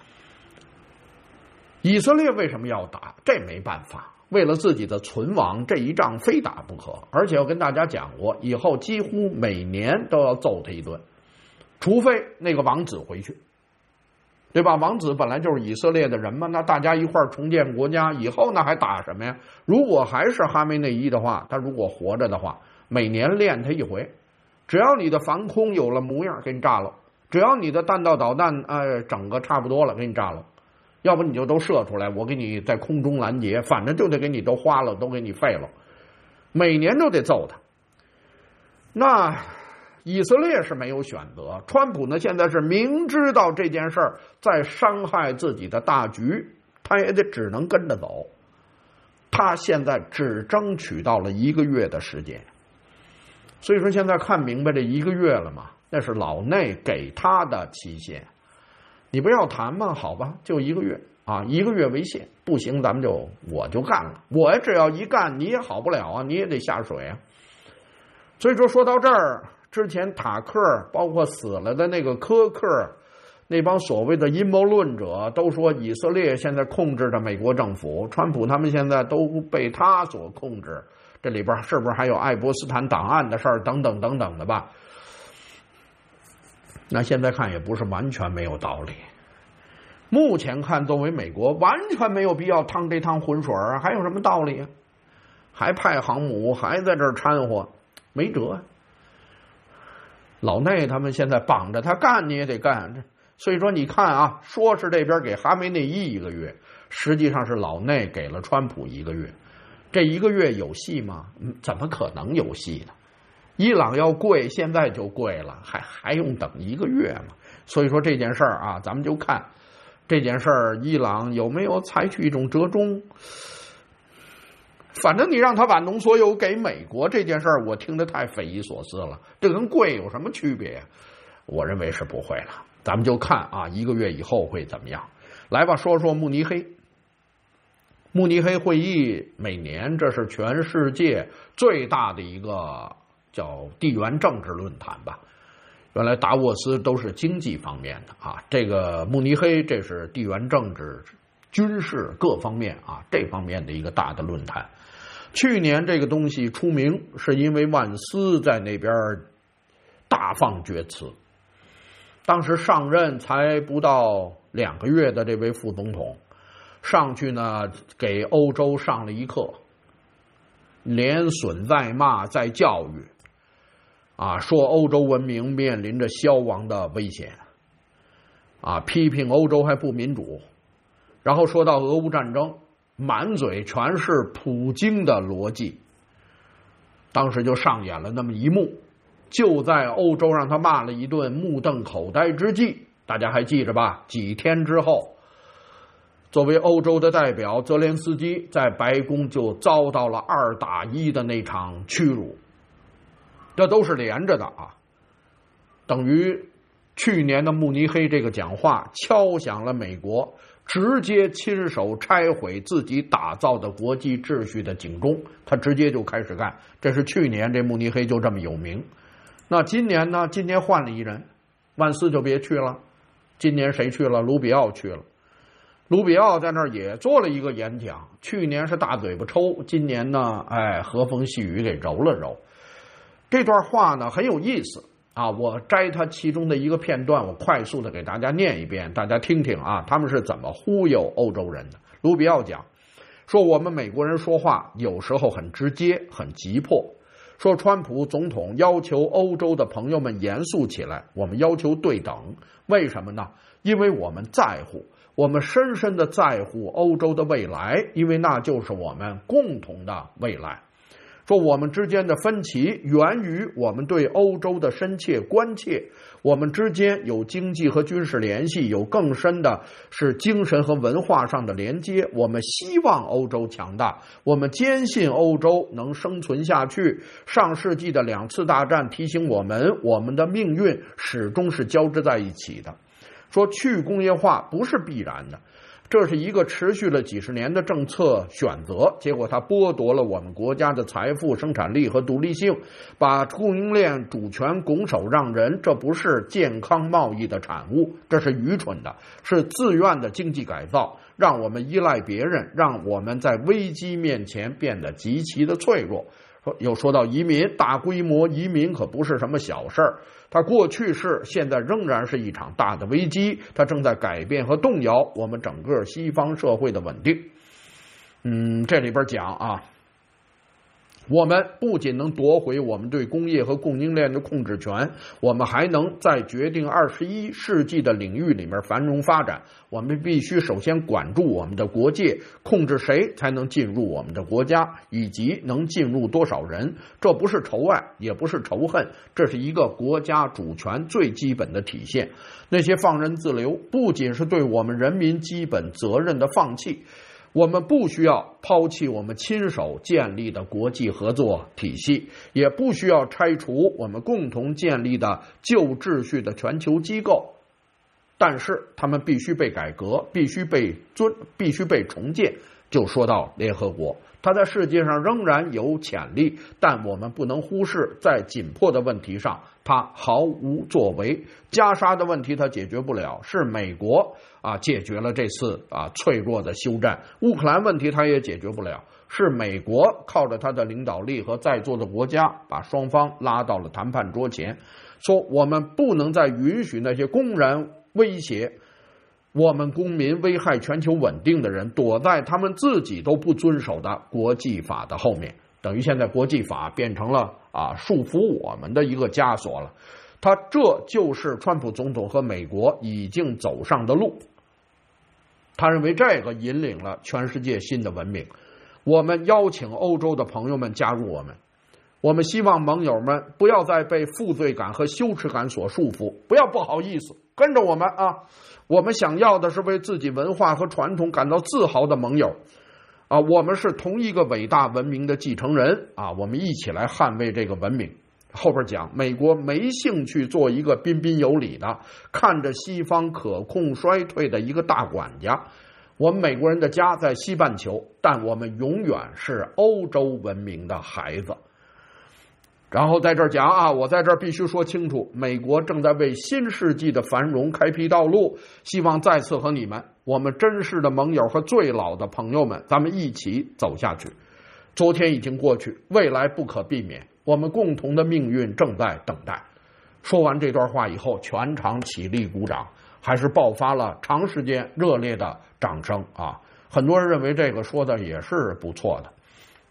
以色列为什么要打？这没办法，为了自己的存亡，这一仗非打不可。而且我跟大家讲过，以后几乎每年都要揍他一顿，除非那个王子回去。对吧？王子本来就是以色列的人嘛，那大家一块儿重建国家，以后那还打什么呀？如果还是哈梅内伊的话，他如果活着的话，每年练他一回，只要你的防空有了模样，给你炸了；只要你的弹道导弹呃整个差不多了，给你炸了；要不你就都射出来，我给你在空中拦截，反正就得给你都花了，都给你废了，每年都得揍他。那以色列是没有选择，川普呢现在是明知道这件事儿在伤害自己的大局，他也得只能跟着走。他现在只争取到了一个月的时间，所以说现在看明白这一个月了嘛，那是老内给他的期限。你不要谈吗？好吧，就一个月啊，一个月为限，不行咱们就我就干了，我只要一干你也好不了啊，你也得下水啊。所以说说到这儿。之前塔克包括死了的那个科克，那帮所谓的阴谋论者都说以色列现在控制着美国政府，川普他们现在都被他所控制，这里边是不是还有爱博斯坦档案的事儿等等等等的吧？那现在看也不是完全没有道理。目前看作为美国完全没有必要趟这趟浑水啊，还有什么道理啊？还派航母还在这儿掺和，没辙啊。老内他们现在绑着他干，你也得干。所以说你看啊，说是这边给哈梅内伊一个月，实际上是老内给了川普一个月。这一个月有戏吗？怎么可能有戏呢？伊朗要跪，现在就跪了，还还用等一个月吗？所以说这件事儿啊，咱们就看这件事儿，伊朗有没有采取一种折中。反正你让他把浓缩铀给美国这件事儿，我听得太匪夷所思了。这跟贵有什么区别？我认为是不会了。咱们就看啊，一个月以后会怎么样。来吧，说说慕尼黑。慕尼黑会议每年这是全世界最大的一个叫地缘政治论坛吧。原来达沃斯都是经济方面的啊，这个慕尼黑这是地缘政治、军事各方面啊这方面的一个大的论坛。去年这个东西出名，是因为万斯在那边大放厥词。当时上任才不到两个月的这位副总统，上去呢给欧洲上了一课，连损再骂再教育，啊，说欧洲文明面临着消亡的危险，啊，批评欧洲还不民主，然后说到俄乌战争。满嘴全是普京的逻辑，当时就上演了那么一幕，就在欧洲让他骂了一顿目瞪口呆之际，大家还记着吧？几天之后，作为欧洲的代表，泽连斯基在白宫就遭到了二打一的那场屈辱，这都是连着的啊，等于去年的慕尼黑这个讲话敲响了美国直接亲手拆毁自己打造的国际秩序的警钟，他直接就开始干。这是去年这慕尼黑就这么有名。那今年呢？今年换了一人，万斯就别去了。今年谁去了？卢比奥去了。卢比奥在那儿也做了一个演讲。去年是大嘴巴抽，今年呢，哎，和风细雨给揉了揉。这段话呢很有意思。啊，我摘他其中的一个片段，我快速的给大家念一遍，大家听听啊，他们是怎么忽悠欧洲人的。卢比奥讲说，我们美国人说话有时候很直接，很急迫。说川普总统要求欧洲的朋友们严肃起来，我们要求对等。为什么呢？因为我们在乎， 我们深深的在乎欧洲的未来，因为那就是我们共同的未来。说我们之间的分歧源于我们对欧洲的深切关切，我们之间有经济和军事联系，有更深的是精神和文化上的连接。我们希望欧洲强大，我们坚信欧洲能生存下去。上世纪的两次大战提醒我们，我们的命运始终是交织在一起的。说去工业化不是必然的，这是一个持续了几十年的政策选择，结果它剥夺了我们国家的财富、生产力和独立性，把供应链主权拱手让人，这不是健康贸易的产物，这是愚蠢的，是自愿的经济改造，让我们依赖别人，让我们在危机面前变得极其的脆弱。又说到移民，大规模移民可不是什么小事儿，它过去是，现在仍然是一场大的危机，它正在改变和动摇我们整个西方社会的稳定。嗯，这里边讲啊，我们不仅能夺回我们对工业和供应链的控制权，我们还能在决定二十一世纪的领域里面繁荣发展。我们必须首先管住我们的国界，控制谁才能进入我们的国家，以及能进入多少人。这不是仇爱，也不是仇恨，这是一个国家主权最基本的体现。那些放任自流，不仅是对我们人民基本责任的放弃，我们不需要抛弃我们亲手建立的国际合作体系，也不需要拆除我们共同建立的旧秩序的全球机构，但是他们必须被改革，必须被尊，必须被重建。就说到联合国，它在世界上仍然有潜力，但我们不能忽视，在紧迫的问题上它毫无作为。加沙的问题它解决不了，是美国啊解决了这次啊脆弱的休战。乌克兰问题它也解决不了，是美国靠着它的领导力和在座的国家把双方拉到了谈判桌前。说我们不能再允许那些公然威胁我们公民、危害全球稳定的人躲在他们自己都不遵守的国际法的后面，等于现在国际法变成了啊束缚我们的一个枷锁了。他这就是川普总统和美国已经走上的路。他认为这个引领了全世界新的文明。我们邀请欧洲的朋友们加入我们，我们希望盟友们不要再被负罪感和羞耻感所束缚，不要不好意思，跟着我们啊！我们想要的是为自己文化和传统感到自豪的盟友啊！我们是同一个伟大文明的继承人啊！我们一起来捍卫这个文明。后边讲，美国没兴趣做一个彬彬有礼的看着西方可控衰退的一个大管家。我们美国人的家在西半球，但我们永远是欧洲文明的孩子。然后在这儿讲啊，我在这儿必须说清楚，美国正在为新世纪的繁荣开辟道路，希望再次和你们，我们真实的盟友和最老的朋友们，咱们一起走下去。昨天已经过去，未来不可避免，我们共同的命运正在等待。说完这段话以后，全场起立鼓掌，还是爆发了长时间热烈的掌声啊！很多人认为这个说的也是不错的。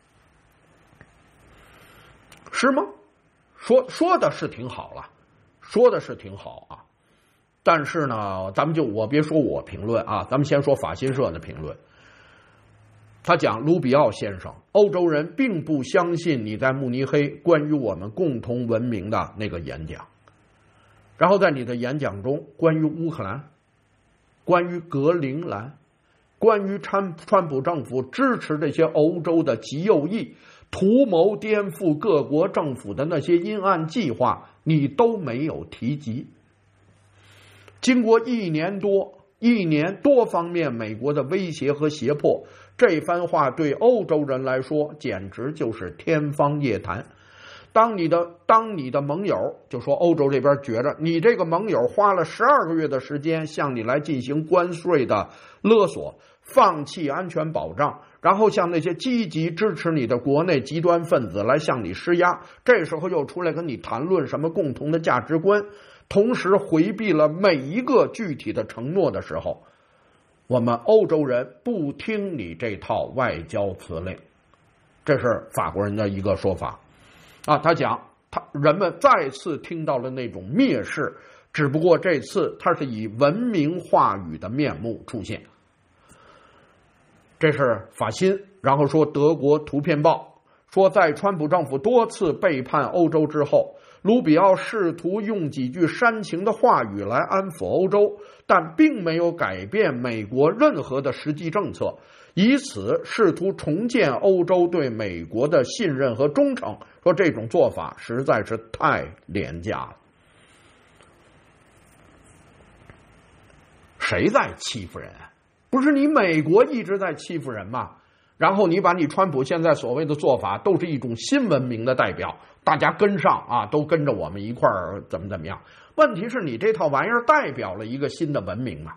是吗？说说的是挺好了，说的是挺好啊。但是呢，咱们就我别说我评论啊，咱们先说法新社的评论。他讲卢比奥先生，欧洲人并不相信你在慕尼黑关于我们共同文明的那个演讲。然后在你的演讲中，关于乌克兰，关于格陵兰，关于川川普政府支持这些欧洲的极右翼，图谋颠覆各国政府的那些阴暗计划，你都没有提及。经过一年多、一年多方面美国的威胁和胁迫，这番话对欧洲人来说简直就是天方夜谭。当你的当你的盟友，就说欧洲这边觉着你这个盟友花了十二个月的时间向你来进行关税的勒索，放弃安全保障，然后向那些积极支持你的国内极端分子来向你施压，这时候又出来跟你谈论什么共同的价值观，同时回避了每一个具体的承诺的时候，我们欧洲人不听你这套外交辞令。这是法国人的一个说法啊。他讲他人们再次听到了那种蔑视，只不过这次他是以文明话语的面目出现。这是法新，然后说德国图片报说，在川普政府多次背叛欧洲之后，卢比奥试图用几句煽情的话语来安抚欧洲，但并没有改变美国任何的实际政策，以此试图重建欧洲对美国的信任和忠诚。说这种做法实在是太廉价了。谁在欺负人？不是你美国一直在欺负人吗？然后你把你川普现在所谓的做法都是一种新文明的代表，大家跟上啊，都跟着我们一块儿怎么怎么样。问题是你这套玩意儿代表了一个新的文明啊。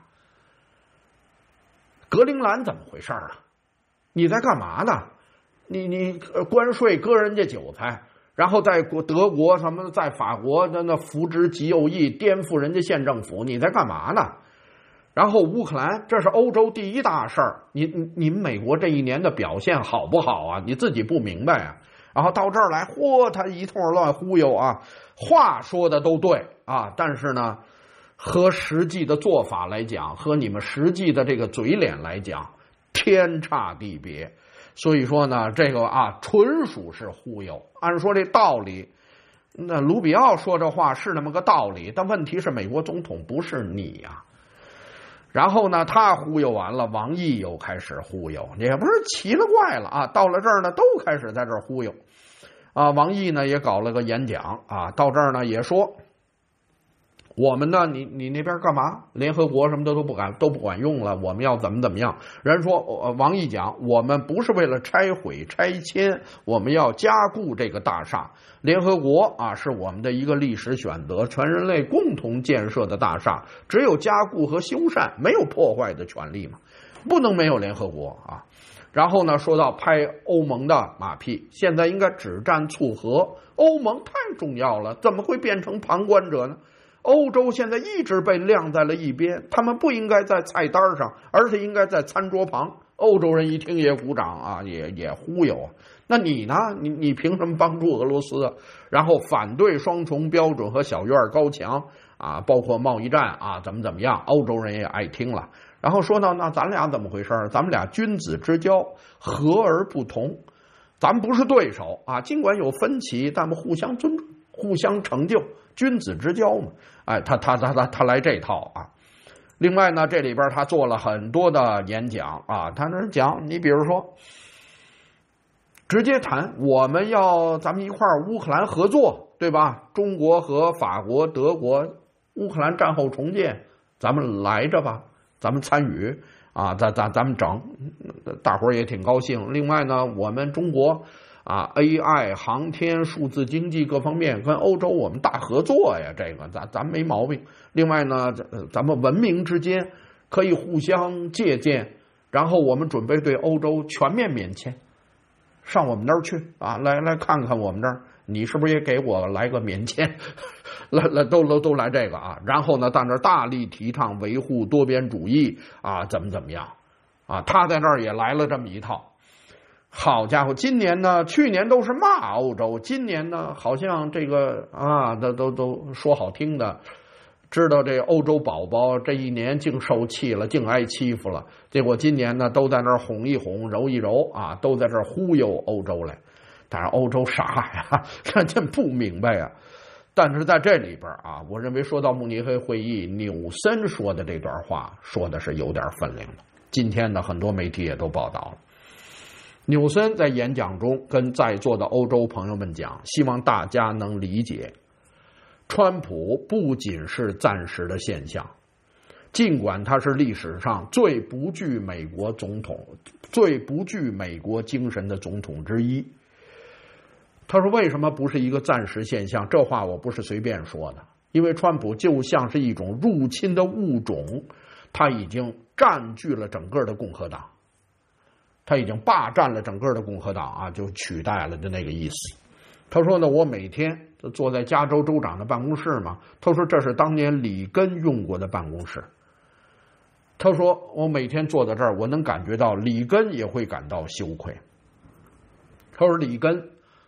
格陵兰怎么回事啊？你在干嘛呢？你你关税割人家韭菜，然后在国德国什么在法国那那扶植极右翼，颠覆人家县政府，你在干嘛呢？然后乌克兰，这是欧洲第一大事儿，你你你们美国这一年的表现好不好啊？你自己不明白啊？然后到这儿来，嚯，他一通乱忽悠啊，话说的都对啊，但是呢，和实际的做法来讲，和你们实际的这个嘴脸来讲，天差地别。所以说呢，这个啊，纯属是忽悠。按说这道理，那卢比奥说这话是那么个道理，但问题是美国总统不是你呀、啊。然后呢，他忽悠完了，王毅又开始忽悠，也不是奇了怪了啊！到了这儿呢，都开始在这儿忽悠啊。王毅呢也搞了个演讲啊，到这儿呢也说，我们呢，你你那边干嘛？联合国什么的都不敢都不管用了，我们要怎么怎么样？人说，呃，王毅讲，我们不是为了拆毁拆迁，我们要加固这个大厦。联合国啊，是我们的一个历史选择，全人类共同建设的大厦，只有加固和修缮，没有破坏的权利嘛，不能没有联合国啊。然后呢，说到拍欧盟的马屁，现在应该止战促和，欧盟太重要了，怎么会变成旁观者呢？欧洲现在一直被晾在了一边，他们不应该在菜单上，而是应该在餐桌旁。欧洲人一听也鼓掌啊，也也忽悠啊。那你呢？你你凭什么帮助俄罗斯啊？然后反对双重标准和小院高墙啊，包括贸易战啊，怎么怎么样？欧洲人也爱听了。然后说到那咱俩怎么回事？咱们俩君子之交，和而不同。咱们不是对手啊，尽管有分歧，但们互相尊重，互相成就，君子之交嘛。哎，他他他他他来这套啊。另外呢，这里边他做了很多的演讲啊，他那讲，你比如说，直接谈我们要咱们一块儿乌克兰合作，对吧？中国和法国、德国，乌克兰战后重建，咱们来着吧，咱们参与啊，咱咱咱们整，大伙儿也挺高兴。另外呢，我们中国啊 ，A I、航天、数字经济各方面跟欧洲我们大合作呀，这个咱咱没毛病。另外呢，咱们文明之间可以互相借鉴，然后我们准备对欧洲全面免签，上我们那儿去啊，来来看看我们这儿，你是不是也给我来个免签？来来都都都来这个啊！然后呢，在那儿大力提倡维护多边主义啊，怎么怎么样啊？他在这儿也来了这么一套。好家伙，今年呢，去年都是骂欧洲，今年呢，好像这个啊，都都都说好听的，知道这欧洲宝宝这一年净受气了，净挨欺负了，结果今年呢，都在那儿哄一哄，揉一揉啊，都在这儿忽悠欧洲来。但是欧洲傻呀，人家不明白呀。但是在这里边啊，我认为说到慕尼黑会议，纽森说的这段话说的是有点分量的。今天呢，很多媒体也都报道了。纽森在演讲中跟在座的欧洲朋友们讲，希望大家能理解，川普不仅是暂时的现象，尽管他是历史上最不具美国总统、最不具美国精神的总统之一。他说为什么不是一个暂时现象？这话我不是随便说的，因为川普就像是一种入侵的物种，他已经占据了整个的共和党。他已经霸占了整个的共和党啊，就取代了的那个意思。他说呢，我每天坐在加州州长的办公室嘛，他说这是当年里根用过的办公室。他说我每天坐在这儿，我能感觉到里根也会感到羞愧。他说里根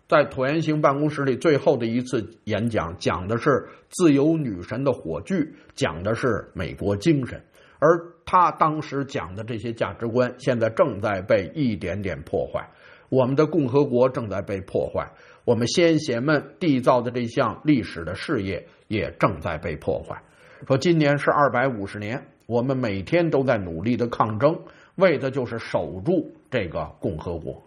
在椭圆形办公室里最后的一次演讲，讲的是自由女神的火炬，讲的是美国精神。而他当时讲的这些价值观，现在正在被一点点破坏。我们的共和国正在被破坏，我们先贤们缔造的这项历史的事业也正在被破坏。说今年是二百五十年，我们每天都在努力的抗争，为的就是守住这个共和国。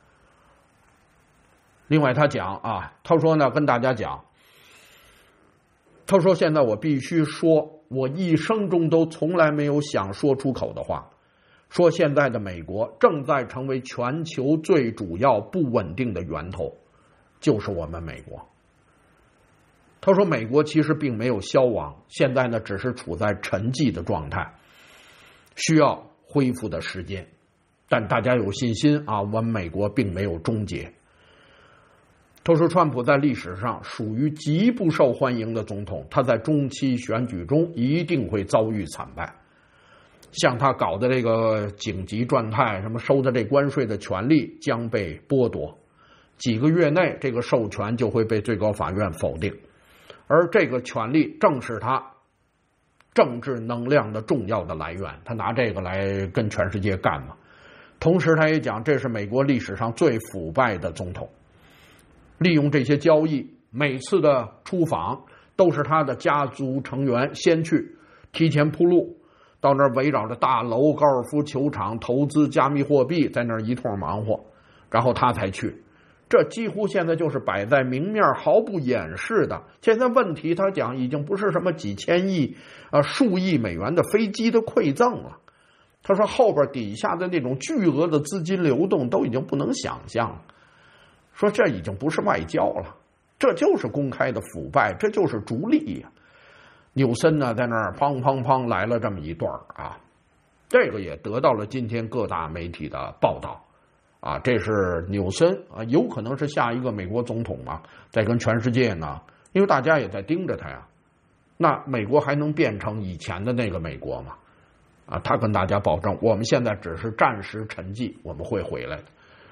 另外他讲啊，他说呢，跟大家讲，他说现在我必须说我一生中都从来没有想说出口的话，说现在的美国正在成为全球最主要不稳定的源头，就是我们美国。他说美国其实并没有消亡，现在呢只是处在沉寂的状态，需要恢复的时间，但大家有信心啊，我们美国并没有终结。他说川普在历史上属于极不受欢迎的总统，他在中期选举中一定会遭遇惨败。像他搞的这个紧急状态，什么收的这关税的权利将被剥夺，几个月内这个授权就会被最高法院否定，而这个权利正是他政治能量的重要的来源，他拿这个来跟全世界干嘛。同时他也讲，这是美国历史上最腐败的总统，利用这些交易，每次的出访都是他的家族成员先去，提前铺路，到那儿围绕着大楼、高尔夫球场、投资加密货币，在那儿一通忙活，然后他才去。这几乎现在就是摆在明面，毫不掩饰的。现在问题他讲已经不是什么几千亿、呃数亿美元的飞机的馈赠了。他说后边底下的那种巨额的资金流动都已经不能想象了。说这已经不是外交了，这就是公开的腐败，这就是逐利呀、啊。纽森呢在那儿砰砰砰来了这么一段啊，这个也得到了今天各大媒体的报道啊。这是纽森啊，有可能是下一个美国总统嘛，在跟全世界呢，因为大家也在盯着他呀。那美国还能变成以前的那个美国吗？啊，他跟大家保证，我们现在只是暂时沉寂，我们会回来的。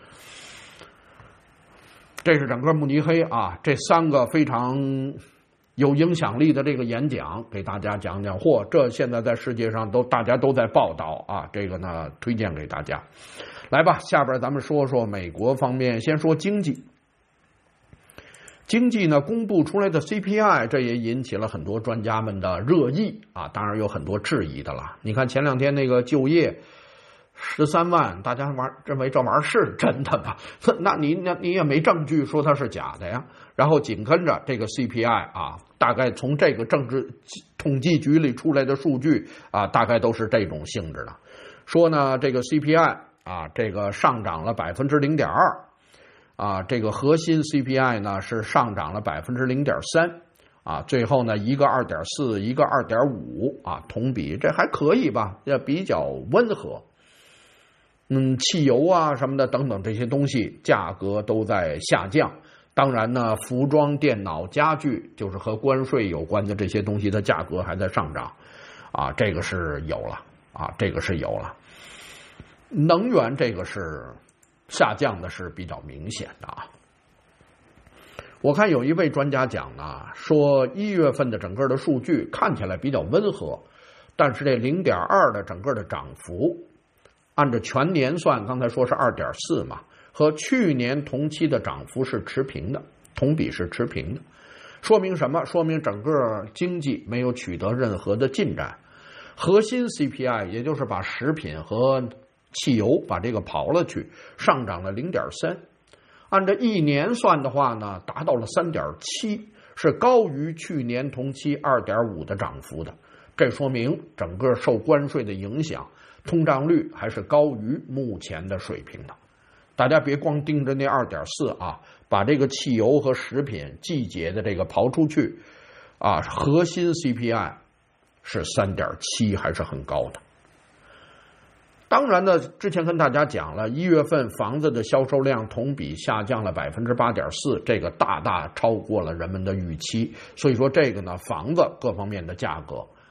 这是整个慕尼黑啊，这三个非常有影响力的这个演讲，给大家讲讲。嚯，这现在在世界上都大家都在报道啊，这个呢推荐给大家。来吧，下边咱们说说美国方面，先说经济。经济呢公布出来的 C P I， 这也引起了很多专家们的热议啊，当然有很多质疑的了。你看前两天那个就业十三万，大家玩认为这玩意儿是真的吗？那你那你也没证据说它是假的呀。然后紧跟着这个 C P I 啊，大概从这个政治统计局里出来的数据啊，大概都是这种性质的。说呢，这个 C P I 啊，这个上涨了百分之零点二，啊，这个核心 C P I 呢是上涨了百分之零点三。啊，最后呢，一个二点四，一个二点五啊，同比这还可以吧，也比较温和。嗯，汽油啊什么的等等这些东西价格都在下降。当然呢，服装、电脑、家具，就是和关税有关的这些东西的价格还在上涨。啊，这个是有了啊，这个是有了。能源这个是下降的是比较明显的啊。我看有一位专家讲呢，说一月份的整个的数据看起来比较温和，但是这 零点二 的整个的涨幅，按照全年算，刚才说是 二点四 嘛，和去年同期的涨幅是持平的，同比是持平的。说明什么？说明整个经济没有取得任何的进展。核心 C P I， 也就是把食品和汽油把这个刨了去，上涨了 零点三。按照一年算的话呢，达到了 三点七， 是高于去年同期 二点五 的涨幅的。这说明整个受关税的影响，通胀率还是高于目前的水平的。大家别光盯着那 二点四 啊，把这个汽油和食品季节的这个刨出去啊，核心 C P I 是 三点七， 还是很高的。当然呢，之前跟大家讲了，一月份房子的销售量同比下降了 百分之八点四， 这个大大超过了人们的预期。所以说这个呢，房子各方面的价格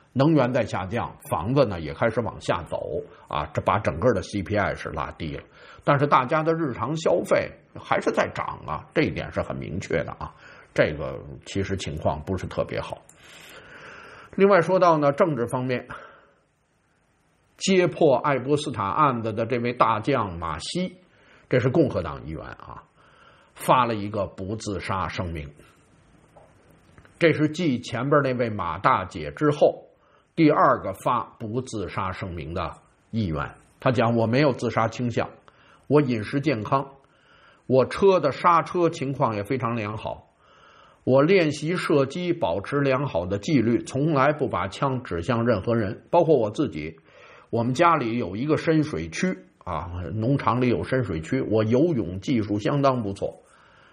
能源在下降，房子呢也开始往下走啊，这把整个的 C P I 是拉低了。但是大家的日常消费还是在涨啊，这一点是很明确的啊。这个其实情况不是特别好。另外说到呢，政治方面，揭破爱波斯塔案子的这位大将马西，这是共和党议员啊，发了一个不自杀声明。这是继前边那位马大姐之后第二个发不自杀声明的议员。他讲，我没有自杀倾向，我饮食健康，我车的刹车情况也非常良好，我练习射击保持良好的纪律，从来不把枪指向任何人，包括我自己。我们家里有一个深水区啊，农场里有深水区，我游泳技术相当不错。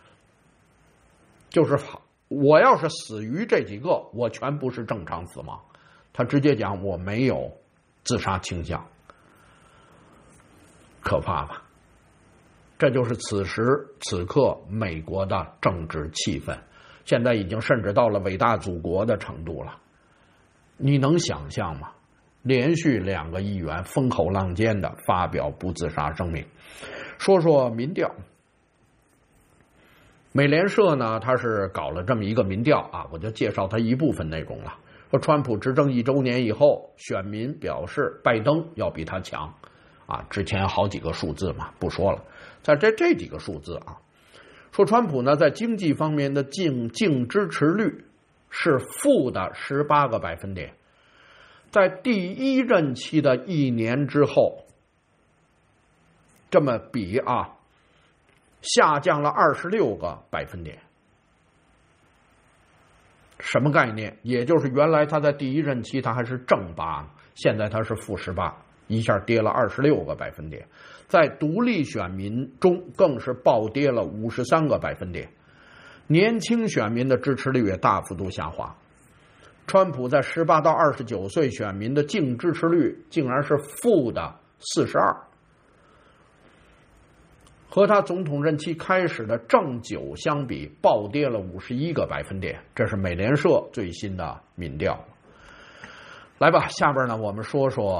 就是我要是死于这几个，我全不是正常死亡。他直接讲，我没有自杀倾向。可怕吧？这就是此时此刻美国的政治气氛，现在已经甚至到了伟大祖国的程度了。你能想象吗？连续两个议员风口浪尖的发表不自杀声明。说说民调，美联社呢，他是搞了这么一个民调啊，我就介绍他一部分内容了。说川普执政一周年以后，选民表示拜登要比他强啊，之前好几个数字嘛，不说了，在这这几个数字啊，说川普呢在经济方面的净净支持率是负的十八个百分点，在第一任期的一年之后，这么比啊，下降了二十六个百分点。什么概念？也就是原来他在第一任期他还是正八，现在他是负十八，一下跌了二十六个百分点。在独立选民中更是暴跌了五十三个百分点，年轻选民的支持率也大幅度下滑。川普在十八到二十九岁选民的净支持率竟然是负的四十二，和他总统任期开始的正九相比，暴跌了五十一个百分点。这是美联社最新的民调。来吧，下边呢，我们说说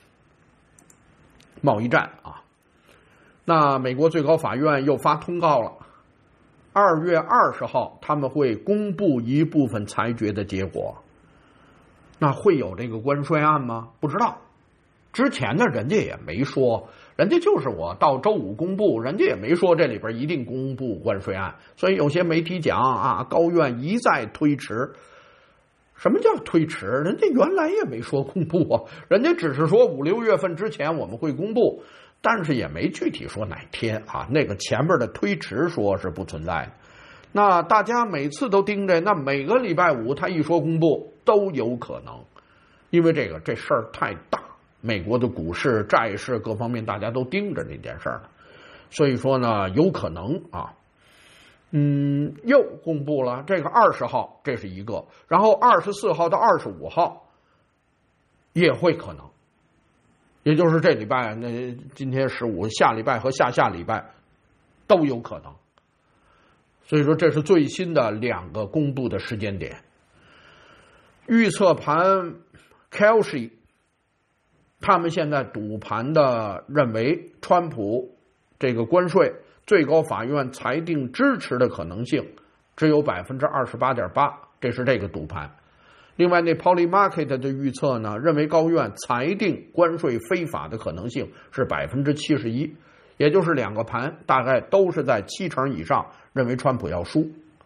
贸易战啊。那美国最高法院又发通告了，二月二十号他们会公布一部分裁决的结果。那会有这个关税案吗？不知道。之前呢，人家也没说，人家就是我到周五公布，人家也没说这里边一定公布关税案。所以有些媒体讲啊，高院一再推迟。什么叫推迟？人家原来也没说公布啊，人家只是说五六月份之前我们会公布，但是也没具体说哪天啊。那个前面的推迟说是不存在的。那大家每次都盯着，那每个礼拜五他一说公布都有可能，因为这个这事儿太大，美国的股市、债市各方面大家都盯着这件事儿了，所以说呢，有可能啊，嗯，又公布了这个二十号，这是一个，然后二十四号到二十五号也会可能，也就是这礼拜，那今天十五，下礼拜和下下礼拜都有可能。所以说这是最新的两个公布的时间点。预测盘 Kelsey 他们现在赌盘的认为川普这个关税最高法院裁定支持的可能性只有 百分之二十八点八， 这是这个赌盘。另外那 Polymarket 的预测呢，认为高院裁定关税非法的可能性是 百分之七十一， 也就是两个盘大概都是在七成以上认为川普要输，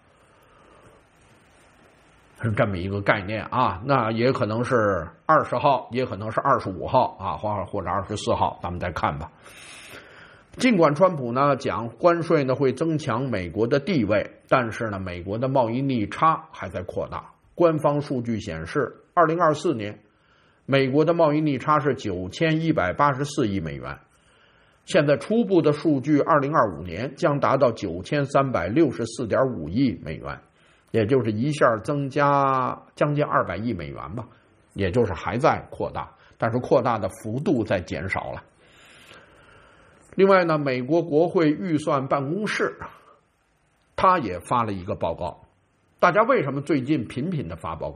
是这么一个概念啊。那也可能是二十号，也可能是二十五号啊，或或者二十四号，咱们再看吧。尽管川普呢讲关税呢会增强美国的地位，但是呢美国的贸易逆差还在扩大。官方数据显示，二零二四年美国的贸易逆差是九千一百八十四亿美元。现在初步的数据，二零二五年将达到九千三百六十四点五亿美元，也就是一下增加将近二百亿美元吧，也就是还在扩大，但是扩大的幅度在减少了。另外呢，美国国会预算办公室他也发了一个报告。大家为什么最近频频的发报告？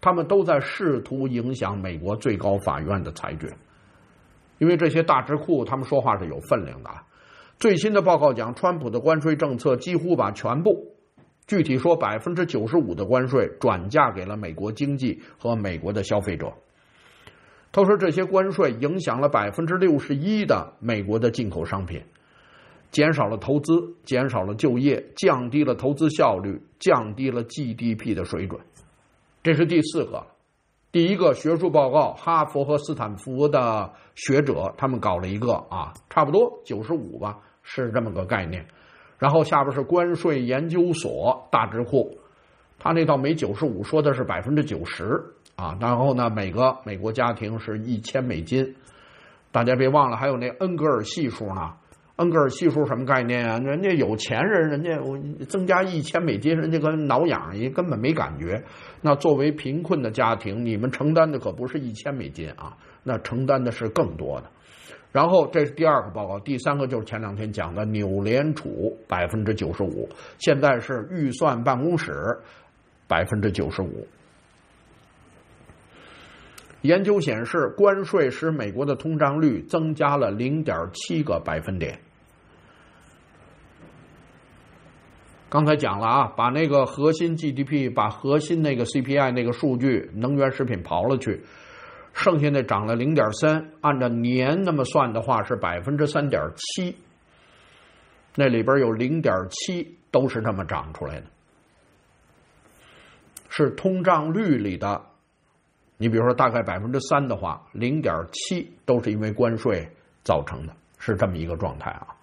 他们都在试图影响美国最高法院的裁决，因为这些大智库他们说话是有分量的。最新的报告讲，川普的关税政策几乎把全部，具体说百分之九十五的关税转嫁给了美国经济和美国的消费者。他说这些关税影响了百分之六十一的美国的进口商品，减少了投资，减少了就业，降低了投资效率，降低了 G D P 的水准。这是第四个。第一个学术报告，哈佛和斯坦福的学者他们搞了一个啊，差不多九十五吧，是这么个概念。然后下边是关税研究所大智库，他那套没九十五，说的是百分之九十啊。然后呢，每个美国家庭是一千美金。大家别忘了，还有那恩格尔系数呢。恩格尔系数什么概念啊？人家有钱人，人家增加一千美金，人家跟挠痒一根本没感觉。那作为贫困的家庭，你们承担的可不是一千美金啊，那承担的是更多的。然后这是第二个报告，第三个就是前两天讲的纽联储百分之九十五，现在是预算办公室百分之九十五。研究显示，关税使美国的通胀率增加了 零点七个百分点。刚才讲了啊，把那个核心 G D P， 把核心那个 C P I 那个数据，能源食品刨了去，剩下那涨了 零点三， 按照年那么算的话是 百分之三点七， 那里边有 零点七 都是这么涨出来的，是通胀率里的。你比如说大概 百分之三 的话， 零点七 都是因为关税造成的，是这么一个状态啊。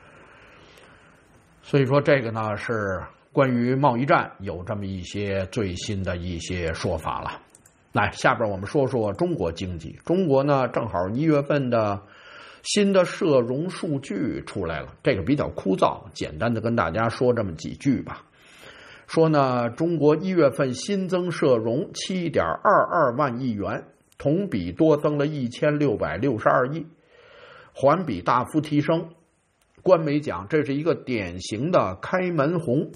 所以说这个呢是关于贸易战有这么一些最新的一些说法了。来，下边我们说说中国经济。中国呢正好一月份的新的社融数据出来了，这个比较枯燥，简单的跟大家说这么几句吧。说呢，中国一月份新增社融 七点二二万亿元，同比多增了一千六百六十二亿，环比大幅提升。官媒讲这是一个典型的开门红。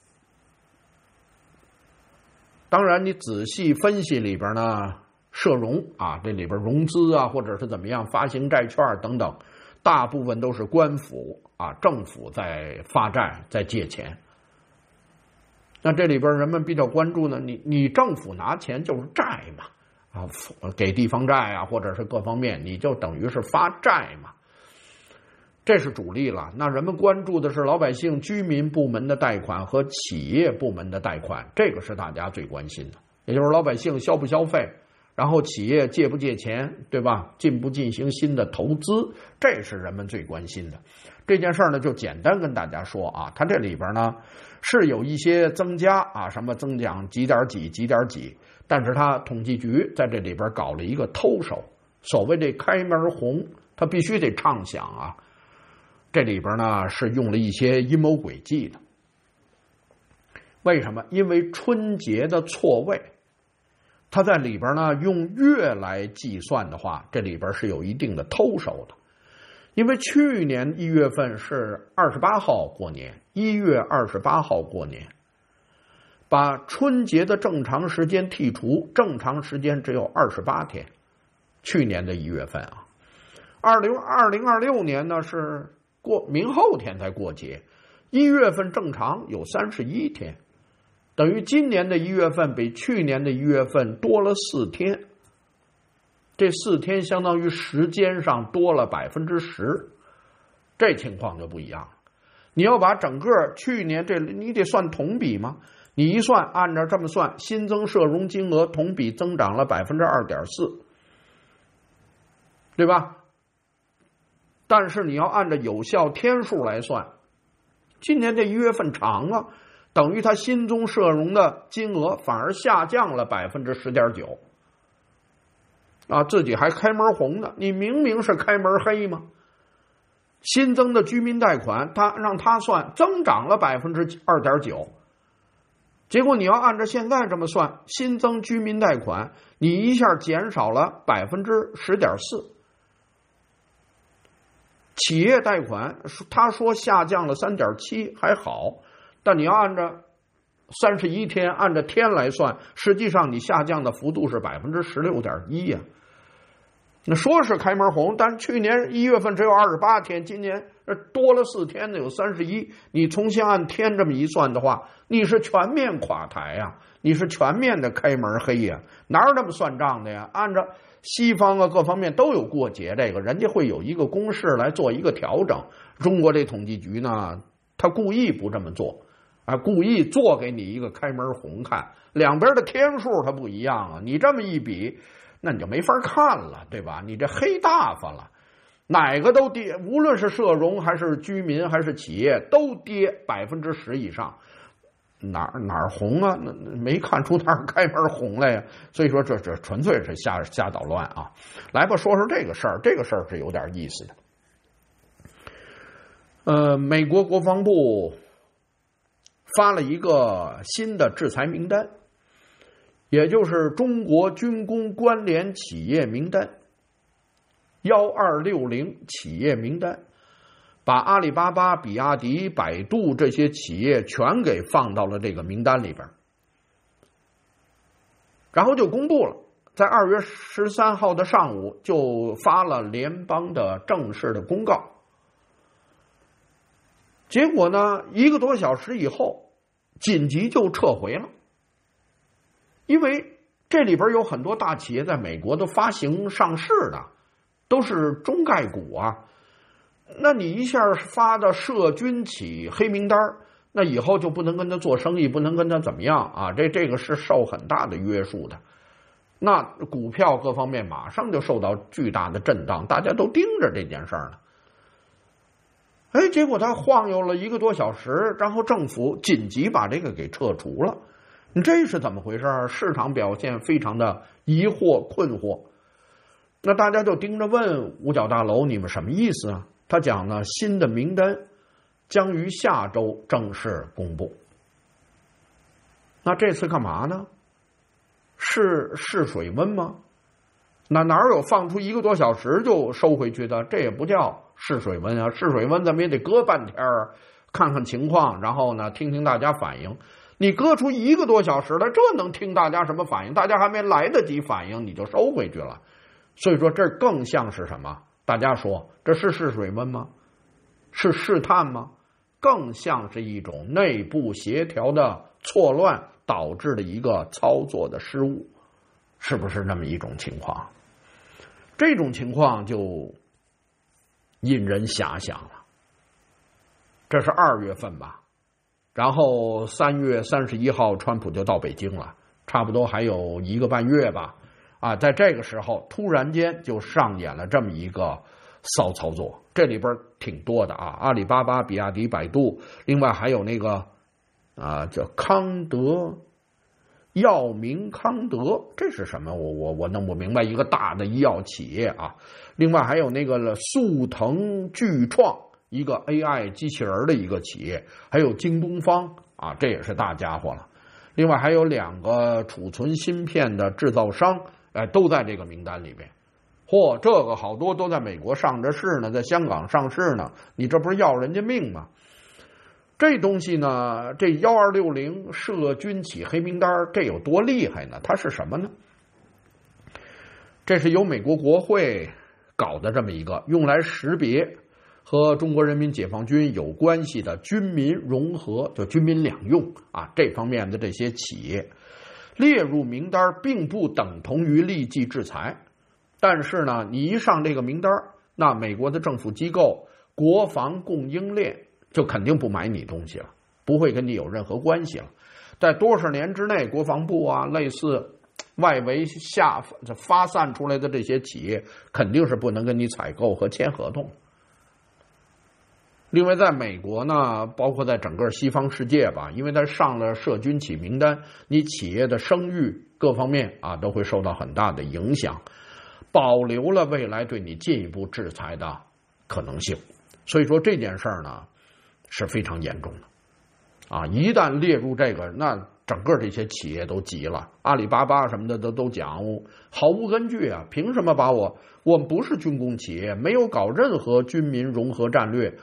当然你仔细分析里边呢，社融啊，这里边融资啊，或者是怎么样发行债券等等，大部分都是官府啊，政府在发债，在借钱。那这里边人们比较关注呢，你你政府拿钱就是债嘛，啊，给地方债啊，或者是各方面，你就等于是发债嘛，这是主力了。那人们关注的是老百姓居民部门的贷款和企业部门的贷款，这个是大家最关心的，也就是老百姓消不消费，然后企业借不借钱，对吧？进不进行新的投资，这是人们最关心的。这件事呢，就简单跟大家说啊，它这里边呢是有一些增加啊，什么增长几点几几点几，但是它统计局在这里边搞了一个偷手，所谓这开门红，它必须得畅想啊。这里边呢是用了一些阴谋诡计的。为什么？因为春节的错位，它在里边呢用月来计算的话，这里边是有一定的偷手的。因为去年一月份是二十八号过年，一月二十八号过年，把春节的正常时间剔除，正常时间只有二十八天。去年的一月份啊，二零二零二六年呢是过明后天才过节，一月份正常有三十一天，等于今年的一月份比去年的一月份多了四天。这四天相当于时间上多了百分之十，这情况就不一样了。你要把整个去年这，你得算同比吗？你一算，按照这么算，新增社融金额同比增长了百分之二点四，对吧？但是你要按照有效天数来算，今年这一月份长了，等于它新增社融的金额反而下降了百分之十点九。啊，自己还开门红呢，你明明是开门黑嘛。新增的居民贷款，他让他算增长了百分之二点九，结果你要按照现在这么算，新增居民贷款，你一下减少了百分之十点四。企业贷款，他说下降了三点七，还好，但你要按照三十一天，按照天来算，实际上你下降的幅度是百分之十六点一呀。那说是开门红，但是去年一月份只有二十八天，今年多了四天的有三十一。你重新按天这么一算的话，你是全面垮台呀、啊，你是全面的开门黑呀、啊，哪有这么算账的呀？按照西方啊各方面都有过节，这个人家会有一个公式来做一个调整。中国这统计局呢，他故意不这么做啊，故意做给你一个开门红看，两边的天数它不一样啊，你这么一比。那你就没法看了，对吧？你这黑大发了，哪个都跌，无论是社融还是居民还是企业都跌百分之十以上，哪哪红啊？那没看出哪儿开门红来呀？所以说这这纯粹是瞎瞎捣乱啊！来吧，说说这个事儿，这个事儿是有点意思的。呃，美国国防部发了一个新的制裁名单。也就是中国军工关联企业名单一二六零企业名单，把阿里巴巴、比亚迪、百度这些企业全给放到了这个名单里边，然后就公布了，在二月十三号的上午就发了联邦的正式的公告。结果呢，一个多小时以后紧急就撤回了。因为这里边有很多大企业在美国都发行上市的，都是中概股啊。那你一下发到涉军企黑名单，那以后就不能跟他做生意，不能跟他怎么样啊？这这个是受很大的约束的。那股票各方面马上就受到巨大的震荡，大家都盯着这件事儿呢。哎，结果他晃悠了一个多小时，然后政府紧急把这个给撤除了。你这是怎么回事？市场表现非常的疑惑困惑，那大家就盯着问五角大楼，你们什么意思啊？他讲呢，新的名单将于下周正式公布。那这次干嘛呢？是试水温吗？那哪有放出一个多小时就收回去的？这也不叫试水温啊！试水温咱们也得搁半天看看情况，然后呢听听大家反应。你搁出一个多小时来，这能听大家什么反应？大家还没来得及反应，你就收回去了。所以说这更像是什么？大家说这是试水温吗？是试探吗？更像是一种内部协调的错乱导致的一个操作的失误，是不是那么一种情况？这种情况就引人遐想了。这是二月份吧，然后三月三十一号川普就到北京了，差不多还有一个半月吧。啊，在这个时候突然间就上演了这么一个骚操作，这里边挺多的啊，阿里巴巴、比亚迪、百度，另外还有那个啊叫康德药明康德，这是什么？我我我弄不明白，一个大的医药企业啊。另外还有那个速腾巨创，一个 A I 机器人的一个企业，还有京东方啊，这也是大家伙了。另外还有两个储存芯片的制造商，哎，都在这个名单里边。嚯，这个好多都在美国上着市呢，在香港上市呢，你这不是要人家命吗？这东西呢，这一二六零涉军企黑名单，这有多厉害呢？它是什么呢？这是由美国国会搞的这么一个用来识别和中国人民解放军有关系的军民融合，就军民两用啊，这方面的这些企业列入名单，并不等同于立即制裁。但是呢，你一上这个名单，那美国的政府机构、国防供应链就肯定不买你东西了，不会跟你有任何关系了。在多少年之内，国防部啊，类似外围下发散出来的这些企业，肯定是不能跟你采购和签合同。另外，在美国呢，包括在整个西方世界吧，因为它上了涉军企名单，你企业的声誉各方面啊都会受到很大的影响，保留了未来对你进一步制裁的可能性。所以说这件事儿呢是非常严重的啊！一旦列入这个，那整个这些企业都急了，阿里巴巴什么的都都讲毫无根据啊！凭什么把我？我们不是军工企业，没有搞任何军民融合战略。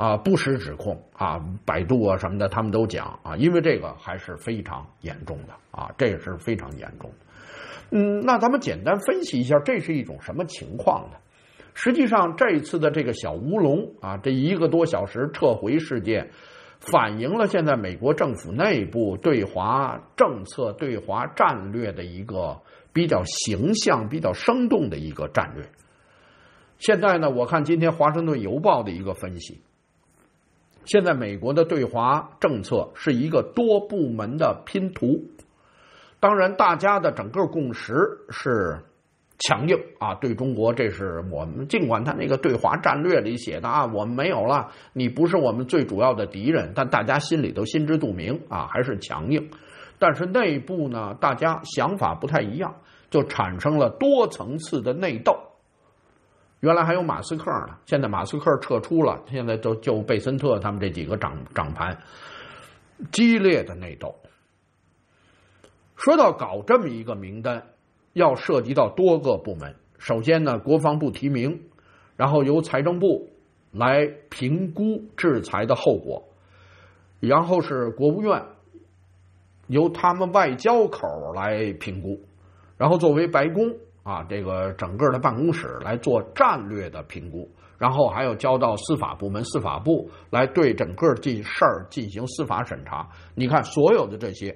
啊，不实指控啊，百度啊什么的他们都讲啊，因为这个还是非常严重的啊，这也是非常严重的。嗯，那咱们简单分析一下，这是一种什么情况呢？实际上，这一次的这个小乌龙啊，这一个多小时撤回事件，反映了现在美国政府内部对华政策、对华战略的一个比较形象、比较生动的一个战略。现在呢，我看今天《华盛顿邮报》的一个分析，现在美国的对华政策是一个多部门的拼图。当然，大家的整个共识是强硬啊，对中国，这是我们尽管他那个对华战略里写的啊，我们没有了，你不是我们最主要的敌人，但大家心里都心知肚明啊，还是强硬。但是内部呢，大家想法不太一样，就产生了多层次的内斗。原来还有马斯克呢，现在马斯克撤出了，现在就就贝森特他们这几个掌掌盘，激烈的内斗。说到搞这么一个名单，要涉及到多个部门。首先呢，国防部提名，然后由财政部来评估制裁的后果，然后是国务院由他们外交口来评估，然后作为白宫啊这个整个的办公室来做战略的评估，然后还要交到司法部门，司法部来对整个这事儿进行司法审查。你看，所有的这些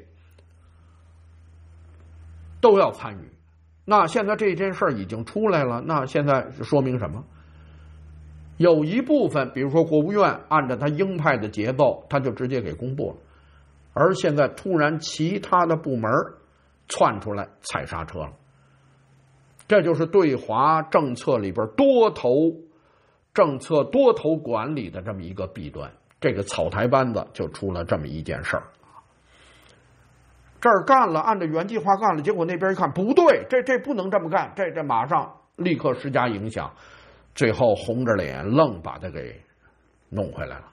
都要参与。那现在这件事儿已经出来了，那现在说明什么？有一部分，比如说国务院按照他鹰派的节奏，他就直接给公布了，而现在突然其他的部门窜出来踩刹车了。这就是对华政策里边多头政策多头管理的这么一个弊端，这个草台班子就出了这么一件事儿。这儿干了，按照原计划干了，结果那边一看不对，这这不能这么干，这这马上立刻施加影响，最后红着脸愣把它给弄回来了。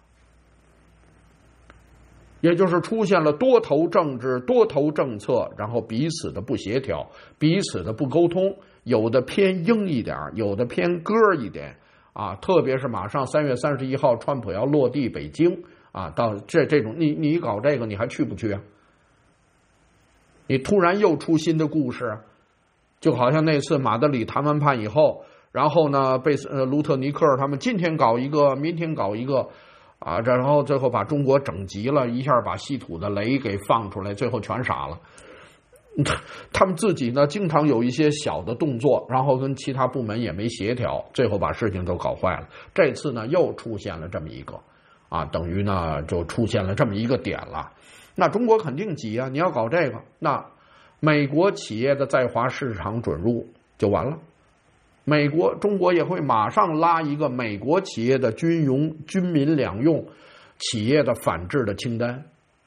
也就是出现了多头政治、多头政策，然后彼此的不协调，彼此的不沟通，有的偏鹰一点，有的偏鸽一点啊。特别是马上三月三十一号，川普要落地北京啊，到这这种，你你搞这个，你还去不去啊？你突然又出新的故事，就好像那次马德里谈完判以后，然后呢，贝斯呃卢特尼克他们今天搞一个，明天搞一个。啊，然后最后把中国整急了，一下把稀土的雷给放出来，最后全傻了。他们自己呢，经常有一些小的动作，然后跟其他部门也没协调，最后把事情都搞坏了。这次呢，又出现了这么一个，啊，等于呢就出现了这么一个点了。那中国肯定急啊，你要搞这个，那美国企业的在华市场准入就完了。美国、中国也会马上拉一个美国企业的军用、军民两用企业的反制的清单，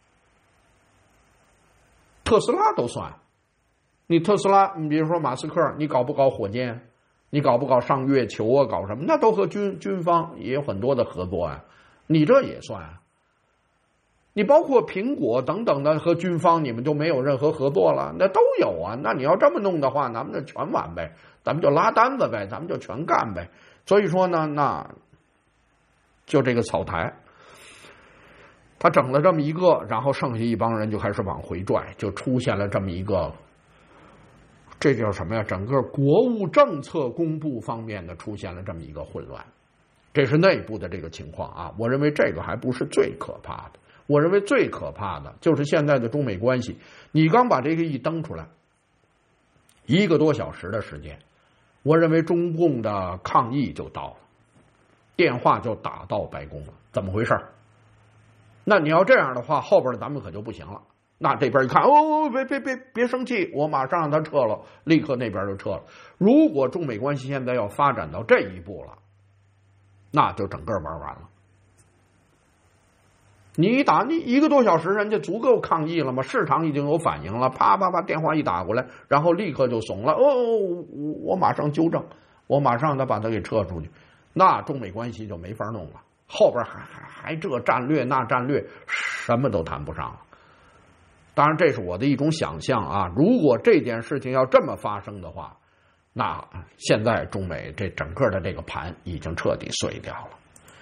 特斯拉都算。你特斯拉，你比如说马斯克，你搞不搞火箭？你搞不搞上月球啊？搞什么？那都和军军方也有很多的合作啊。你这也算啊。你包括苹果等等的和军方，你们就没有任何合作了？那都有啊。那你要这么弄的话，咱们就全完呗。咱们就拉单子呗，咱们就全干呗。所以说呢，那就这个草台，他整了这么一个，然后剩下一帮人就开始往回拽，就出现了这么一个，这叫什么呀？整个国务政策公布方面的出现了这么一个混乱，这是内部的这个情况啊。我认为这个还不是最可怕的，我认为最可怕的就是现在的中美关系。你刚把这个一登出来，一个多小时的时间。我认为中共的抗议就到了，电话就打到白宫了，怎么回事？那你要这样的话，后边的咱们可就不行了。那这边一看，哦，别别别别生气，我马上让他撤了，立刻那边就撤了。如果中美关系现在要发展到这一步了，那就整个玩完了。你一打，你一个多小时，人家足够抗议了吗？市场已经有反应了，啪啪啪，电话一打过来，然后立刻就怂了。哦，我马上纠正，我马上的把它给撤出去，那中美关系就没法弄了。后边还还还这战略那战略，什么都谈不上了。当然，这是我的一种想象啊。如果这件事情要这么发生的话，那现在中美这整个的这个盘已经彻底碎掉了。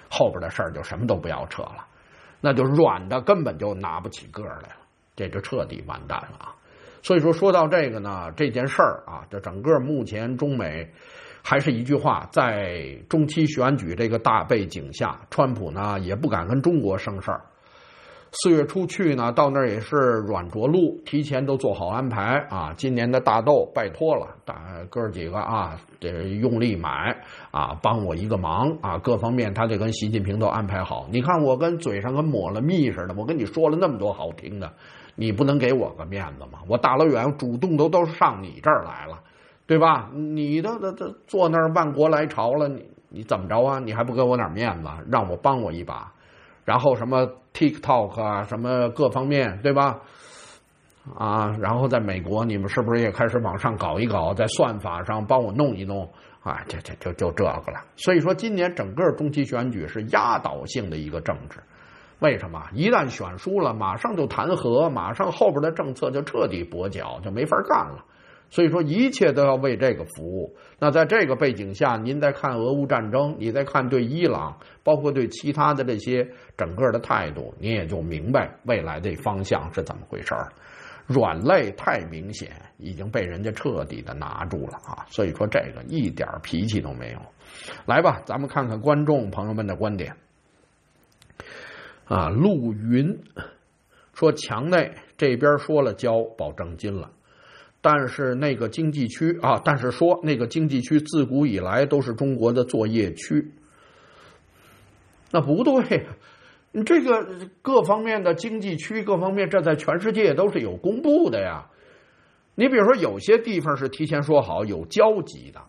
后边的事儿就什么都不要扯了，那就软的根本就拿不起个来了，这就彻底完蛋了啊！所以说说到这个呢，这件事儿啊，这整个目前中美还是一句话，在中期选举这个大背景下，川普呢也不敢跟中国生事儿。四月初去呢，到那儿也是软着陆，提前都做好安排啊。今年的大豆拜托了，大哥几个啊，这用力买啊，帮我一个忙啊，各方面他得跟习近平都安排好。你看我跟嘴上跟抹了蜜似的，我跟你说了那么多好听的，你不能给我个面子吗？我大老远主动都都上你这儿来了，对吧？你的这这坐那儿万国来朝了，你你怎么着啊？你还不给我点面子，让我帮我一把？然后什么 TikTok 啊，什么各方面，对吧？啊，然后在美国，你们是不是也开始往上搞一搞，在算法上帮我弄一弄啊？这这就就这个了。所以说，今年整个中期选举是压倒性的一个政治。为什么？一旦选输了，马上就弹劾，马上后边的政策就彻底跛脚，就没法干了。所以说，一切都要为这个服务。那在这个背景下，您再看俄乌战争，你再看对伊朗，包括对其他的这些整个的态度，你也就明白未来的方向是怎么回事儿。软肋太明显，已经被人家彻底的拿住了啊！所以说，这个一点脾气都没有。来吧，咱们看看观众朋友们的观点。啊，陆云说，墙内这边说了交保证金了。但是那个经济区啊，但是说那个经济区自古以来都是中国的作业区，那不对，这个各方面的经济区各方面，这在全世界都是有公布的呀。你比如说，有些地方是提前说好有交集的，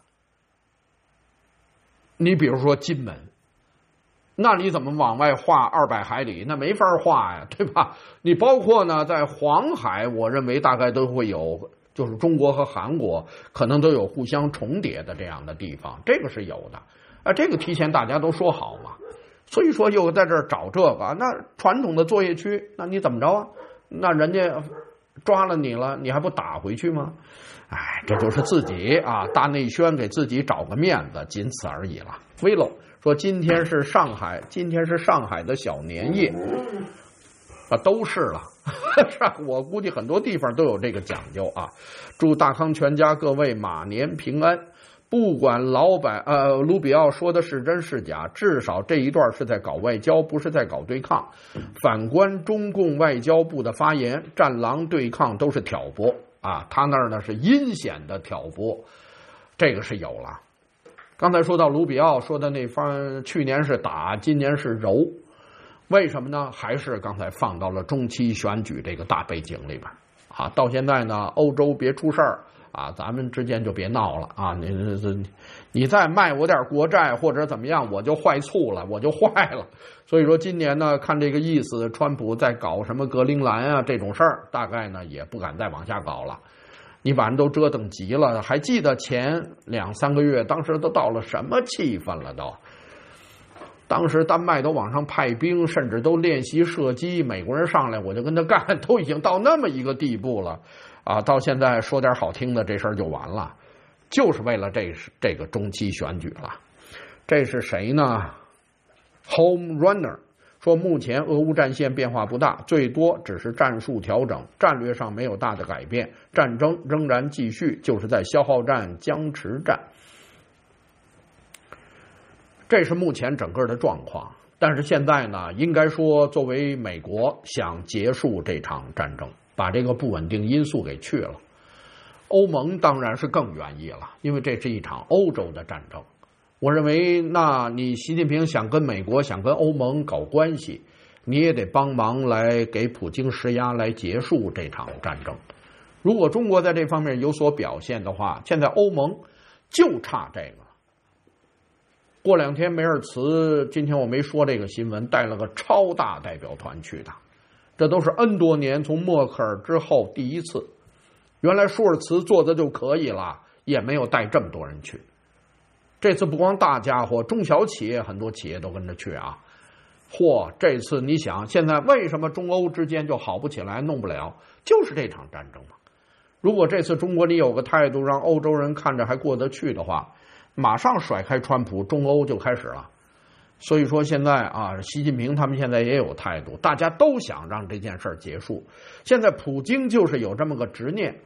你比如说金门，那你怎么往外划二百海里？那没法划呀，对吧？你包括呢，在黄海，我认为大概都会有。就是中国和韩国可能都有互相重叠的这样的地方，这个是有的啊，这个提前大家都说好嘛。所以说又在这儿找这个，那传统的作业区，那你怎么着啊？那人家抓了你了，你还不打回去吗？哎，这就是自己啊大内宣，给自己找个面子，仅此而已了。威楼说，今天是上海，今天是上海的小年夜。啊，都是了，我估计很多地方都有这个讲究啊。祝大康全家各位马年平安。不管老板呃卢比奥说的是真是假，至少这一段是在搞外交，不是在搞对抗。反观中共外交部的发言，战狼对抗都是挑拨啊，他那儿呢是阴险的挑拨，这个是有了。刚才说到卢比奥说的那方，去年是打，今年是揉。为什么呢？还是刚才放到了中期选举这个大背景里边啊。到现在呢，欧洲别出事儿啊，咱们之间就别闹了啊。你你你再卖我点国债或者怎么样，我就坏醋了，我就坏了。所以说今年呢，看这个意思，川普在搞什么格陵兰啊这种事儿，大概呢也不敢再往下搞了。你把人都折腾急了，还记得前两三个月，当时都到了什么气氛了都？当时丹麦都往上派兵，甚至都练习射击，美国人上来我就跟他干，都已经到那么一个地步了啊！到现在说点好听的，这事儿就完了，就是为了这这个中期选举了。这是谁呢 ？Home Runner 说，目前俄乌战线变化不大，最多只是战术调整，战略上没有大的改变，战争仍然继续，就是在消耗战、僵持战。这是目前整个的状况，但是现在呢，应该说作为美国想结束这场战争，把这个不稳定因素给去了。欧盟当然是更愿意了，因为这是一场欧洲的战争。我认为，那你习近平想跟美国、想跟欧盟搞关系，你也得帮忙来给普京施压，来结束这场战争。如果中国在这方面有所表现的话，现在欧盟就差这个。过两天梅尔茨，今天我没说这个新闻，带了个超大代表团去的，这都是 N 多年从默克尔之后第一次。原来舒尔茨做的就可以了，也没有带这么多人去。这次不光大家伙，中小企业很多企业都跟着去啊。嚯，这次你想，现在为什么中欧之间就好不起来，弄不了，就是这场战争嘛。如果这次中国你有个态度，让欧洲人看着还过得去的话，马上甩开川普，中欧就开始了。 所以说现在啊，习近平他们现在也有态度，大家都想让这件事儿结束。现在普京就是有这么个执念，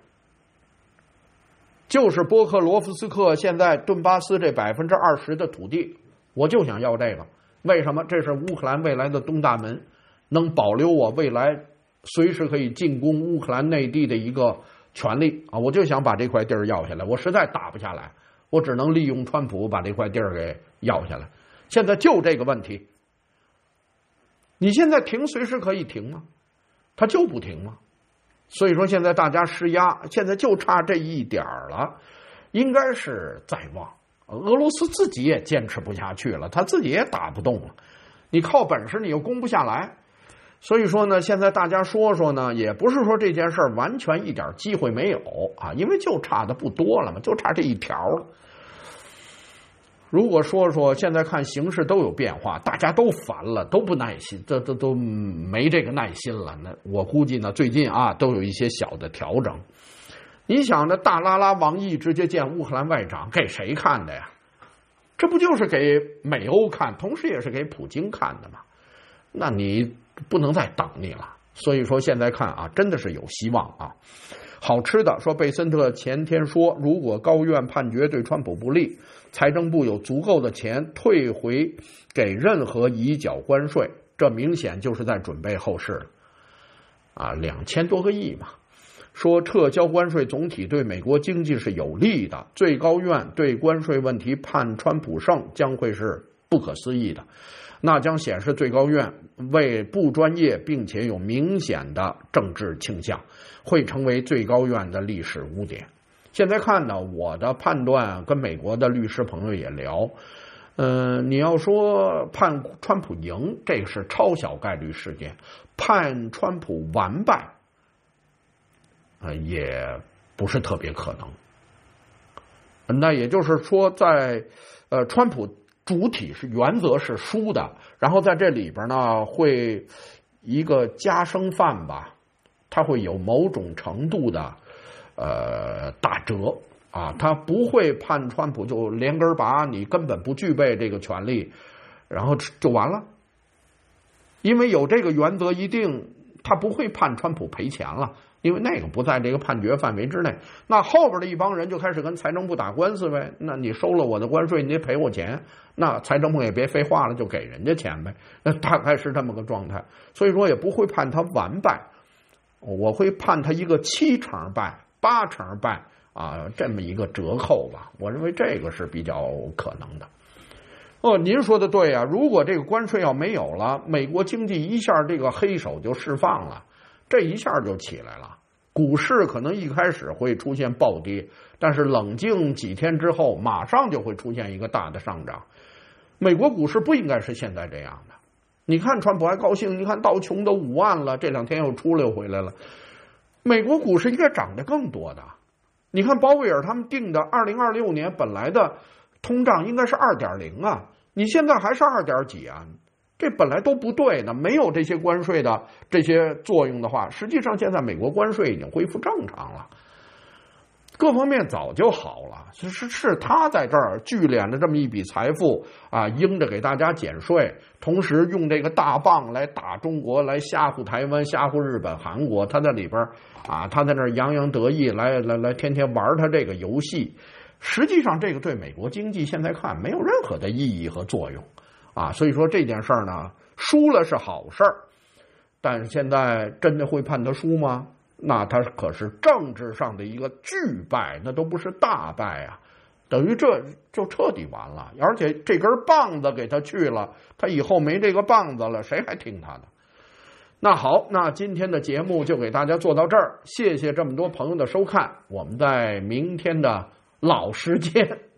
就是波克罗夫斯克现在顿巴斯这百分之二十的土地，我就想要这个。为什么？这是乌克兰未来的东大门，能保留我未来随时可以进攻乌克兰内地的一个权利啊！我就想把这块地儿要下来，我实在打不下来，我只能利用川普把这块地儿给要下来。现在就这个问题，你现在停随时可以停吗？他就不停吗？所以说现在大家施压，现在就差这一点了，应该是在望。俄罗斯自己也坚持不下去了，他自己也打不动了，你靠本事你又攻不下来。所以说呢，现在大家说说呢，也不是说这件事完全一点机会没有啊，因为就差的不多了嘛，就差这一条了。如果说说现在看形势都有变化，大家都烦了，都不耐心，这这都没这个耐心了。那我估计呢，最近啊都有一些小的调整。你想着大拉拉王毅直接见乌克兰外长，给谁看的呀？这不就是给美欧看，同时也是给普京看的吗？那你不能再等你了。所以说现在看啊，真的是有希望啊。好吃的说，贝森特前天说，如果高院判决对川普不利，财政部有足够的钱退回给任何已缴关税，这明显就是在准备后事了啊，两千多个亿嘛。说撤销关税总体对美国经济是有利的，最高院对关税问题判川普胜将会是不可思议的，那将显示最高院为不专业并且有明显的政治倾向，会成为最高院的历史污点。现在看呢，我的判断跟美国的律师朋友也聊，呃，你要说判川普赢，这是超小概率事件；判川普完败，呃，也不是特别可能。那也就是说在，在呃，川普主体是原则是输的，然后在这里边呢，会一个加生犯吧，它会有某种程度的呃打折啊，他不会判川普就连根拔，你根本不具备这个权利，然后就完了，因为有这个原则一定，他不会判川普赔钱了。因为那个不在这个判决范围之内，那后边的一帮人就开始跟财政部打官司呗。那你收了我的关税，你得赔我钱，那财政部也别废话了，就给人家钱呗。那大概是这么个状态，所以说也不会判他完败，我会判他一个七成败、八成败啊，这么一个折扣吧。我认为这个是比较可能的。哦，您说的对啊，如果这个关税要没有了，美国经济一下这个黑手就释放了。这一下就起来了，股市可能一开始会出现暴跌，但是冷静几天之后，马上就会出现一个大的上涨。美国股市不应该是现在这样的。你看川普还高兴，你看道琼都五万了，这两天又出来又回来了。美国股市应该涨得更多的。你看鲍威尔他们定的二零二六年本来的通胀应该是 二点零 啊，你现在还是二点几啊。这本来都不对的，没有这些关税的这些作用的话，实际上现在美国关税已经恢复正常了，各方面早就好了。是是他在这儿聚敛了这么一笔财富啊，应着给大家减税，同时用这个大棒来打中国，来吓唬台湾、吓唬日本、韩国。他在里边啊，他在那儿洋洋得意，来来来，天天玩他这个游戏。实际上，这个对美国经济现在看没有任何的意义和作用。啊，所以说这件事儿呢，输了是好事儿，但是现在真的会判他输吗？那他可是政治上的一个巨败，那都不是大败啊，等于这就彻底完了。而且这根棒子给他去了，他以后没这个棒子了，谁还听他的？那好，那今天的节目就给大家做到这儿，谢谢这么多朋友的收看，我们在明天的老时间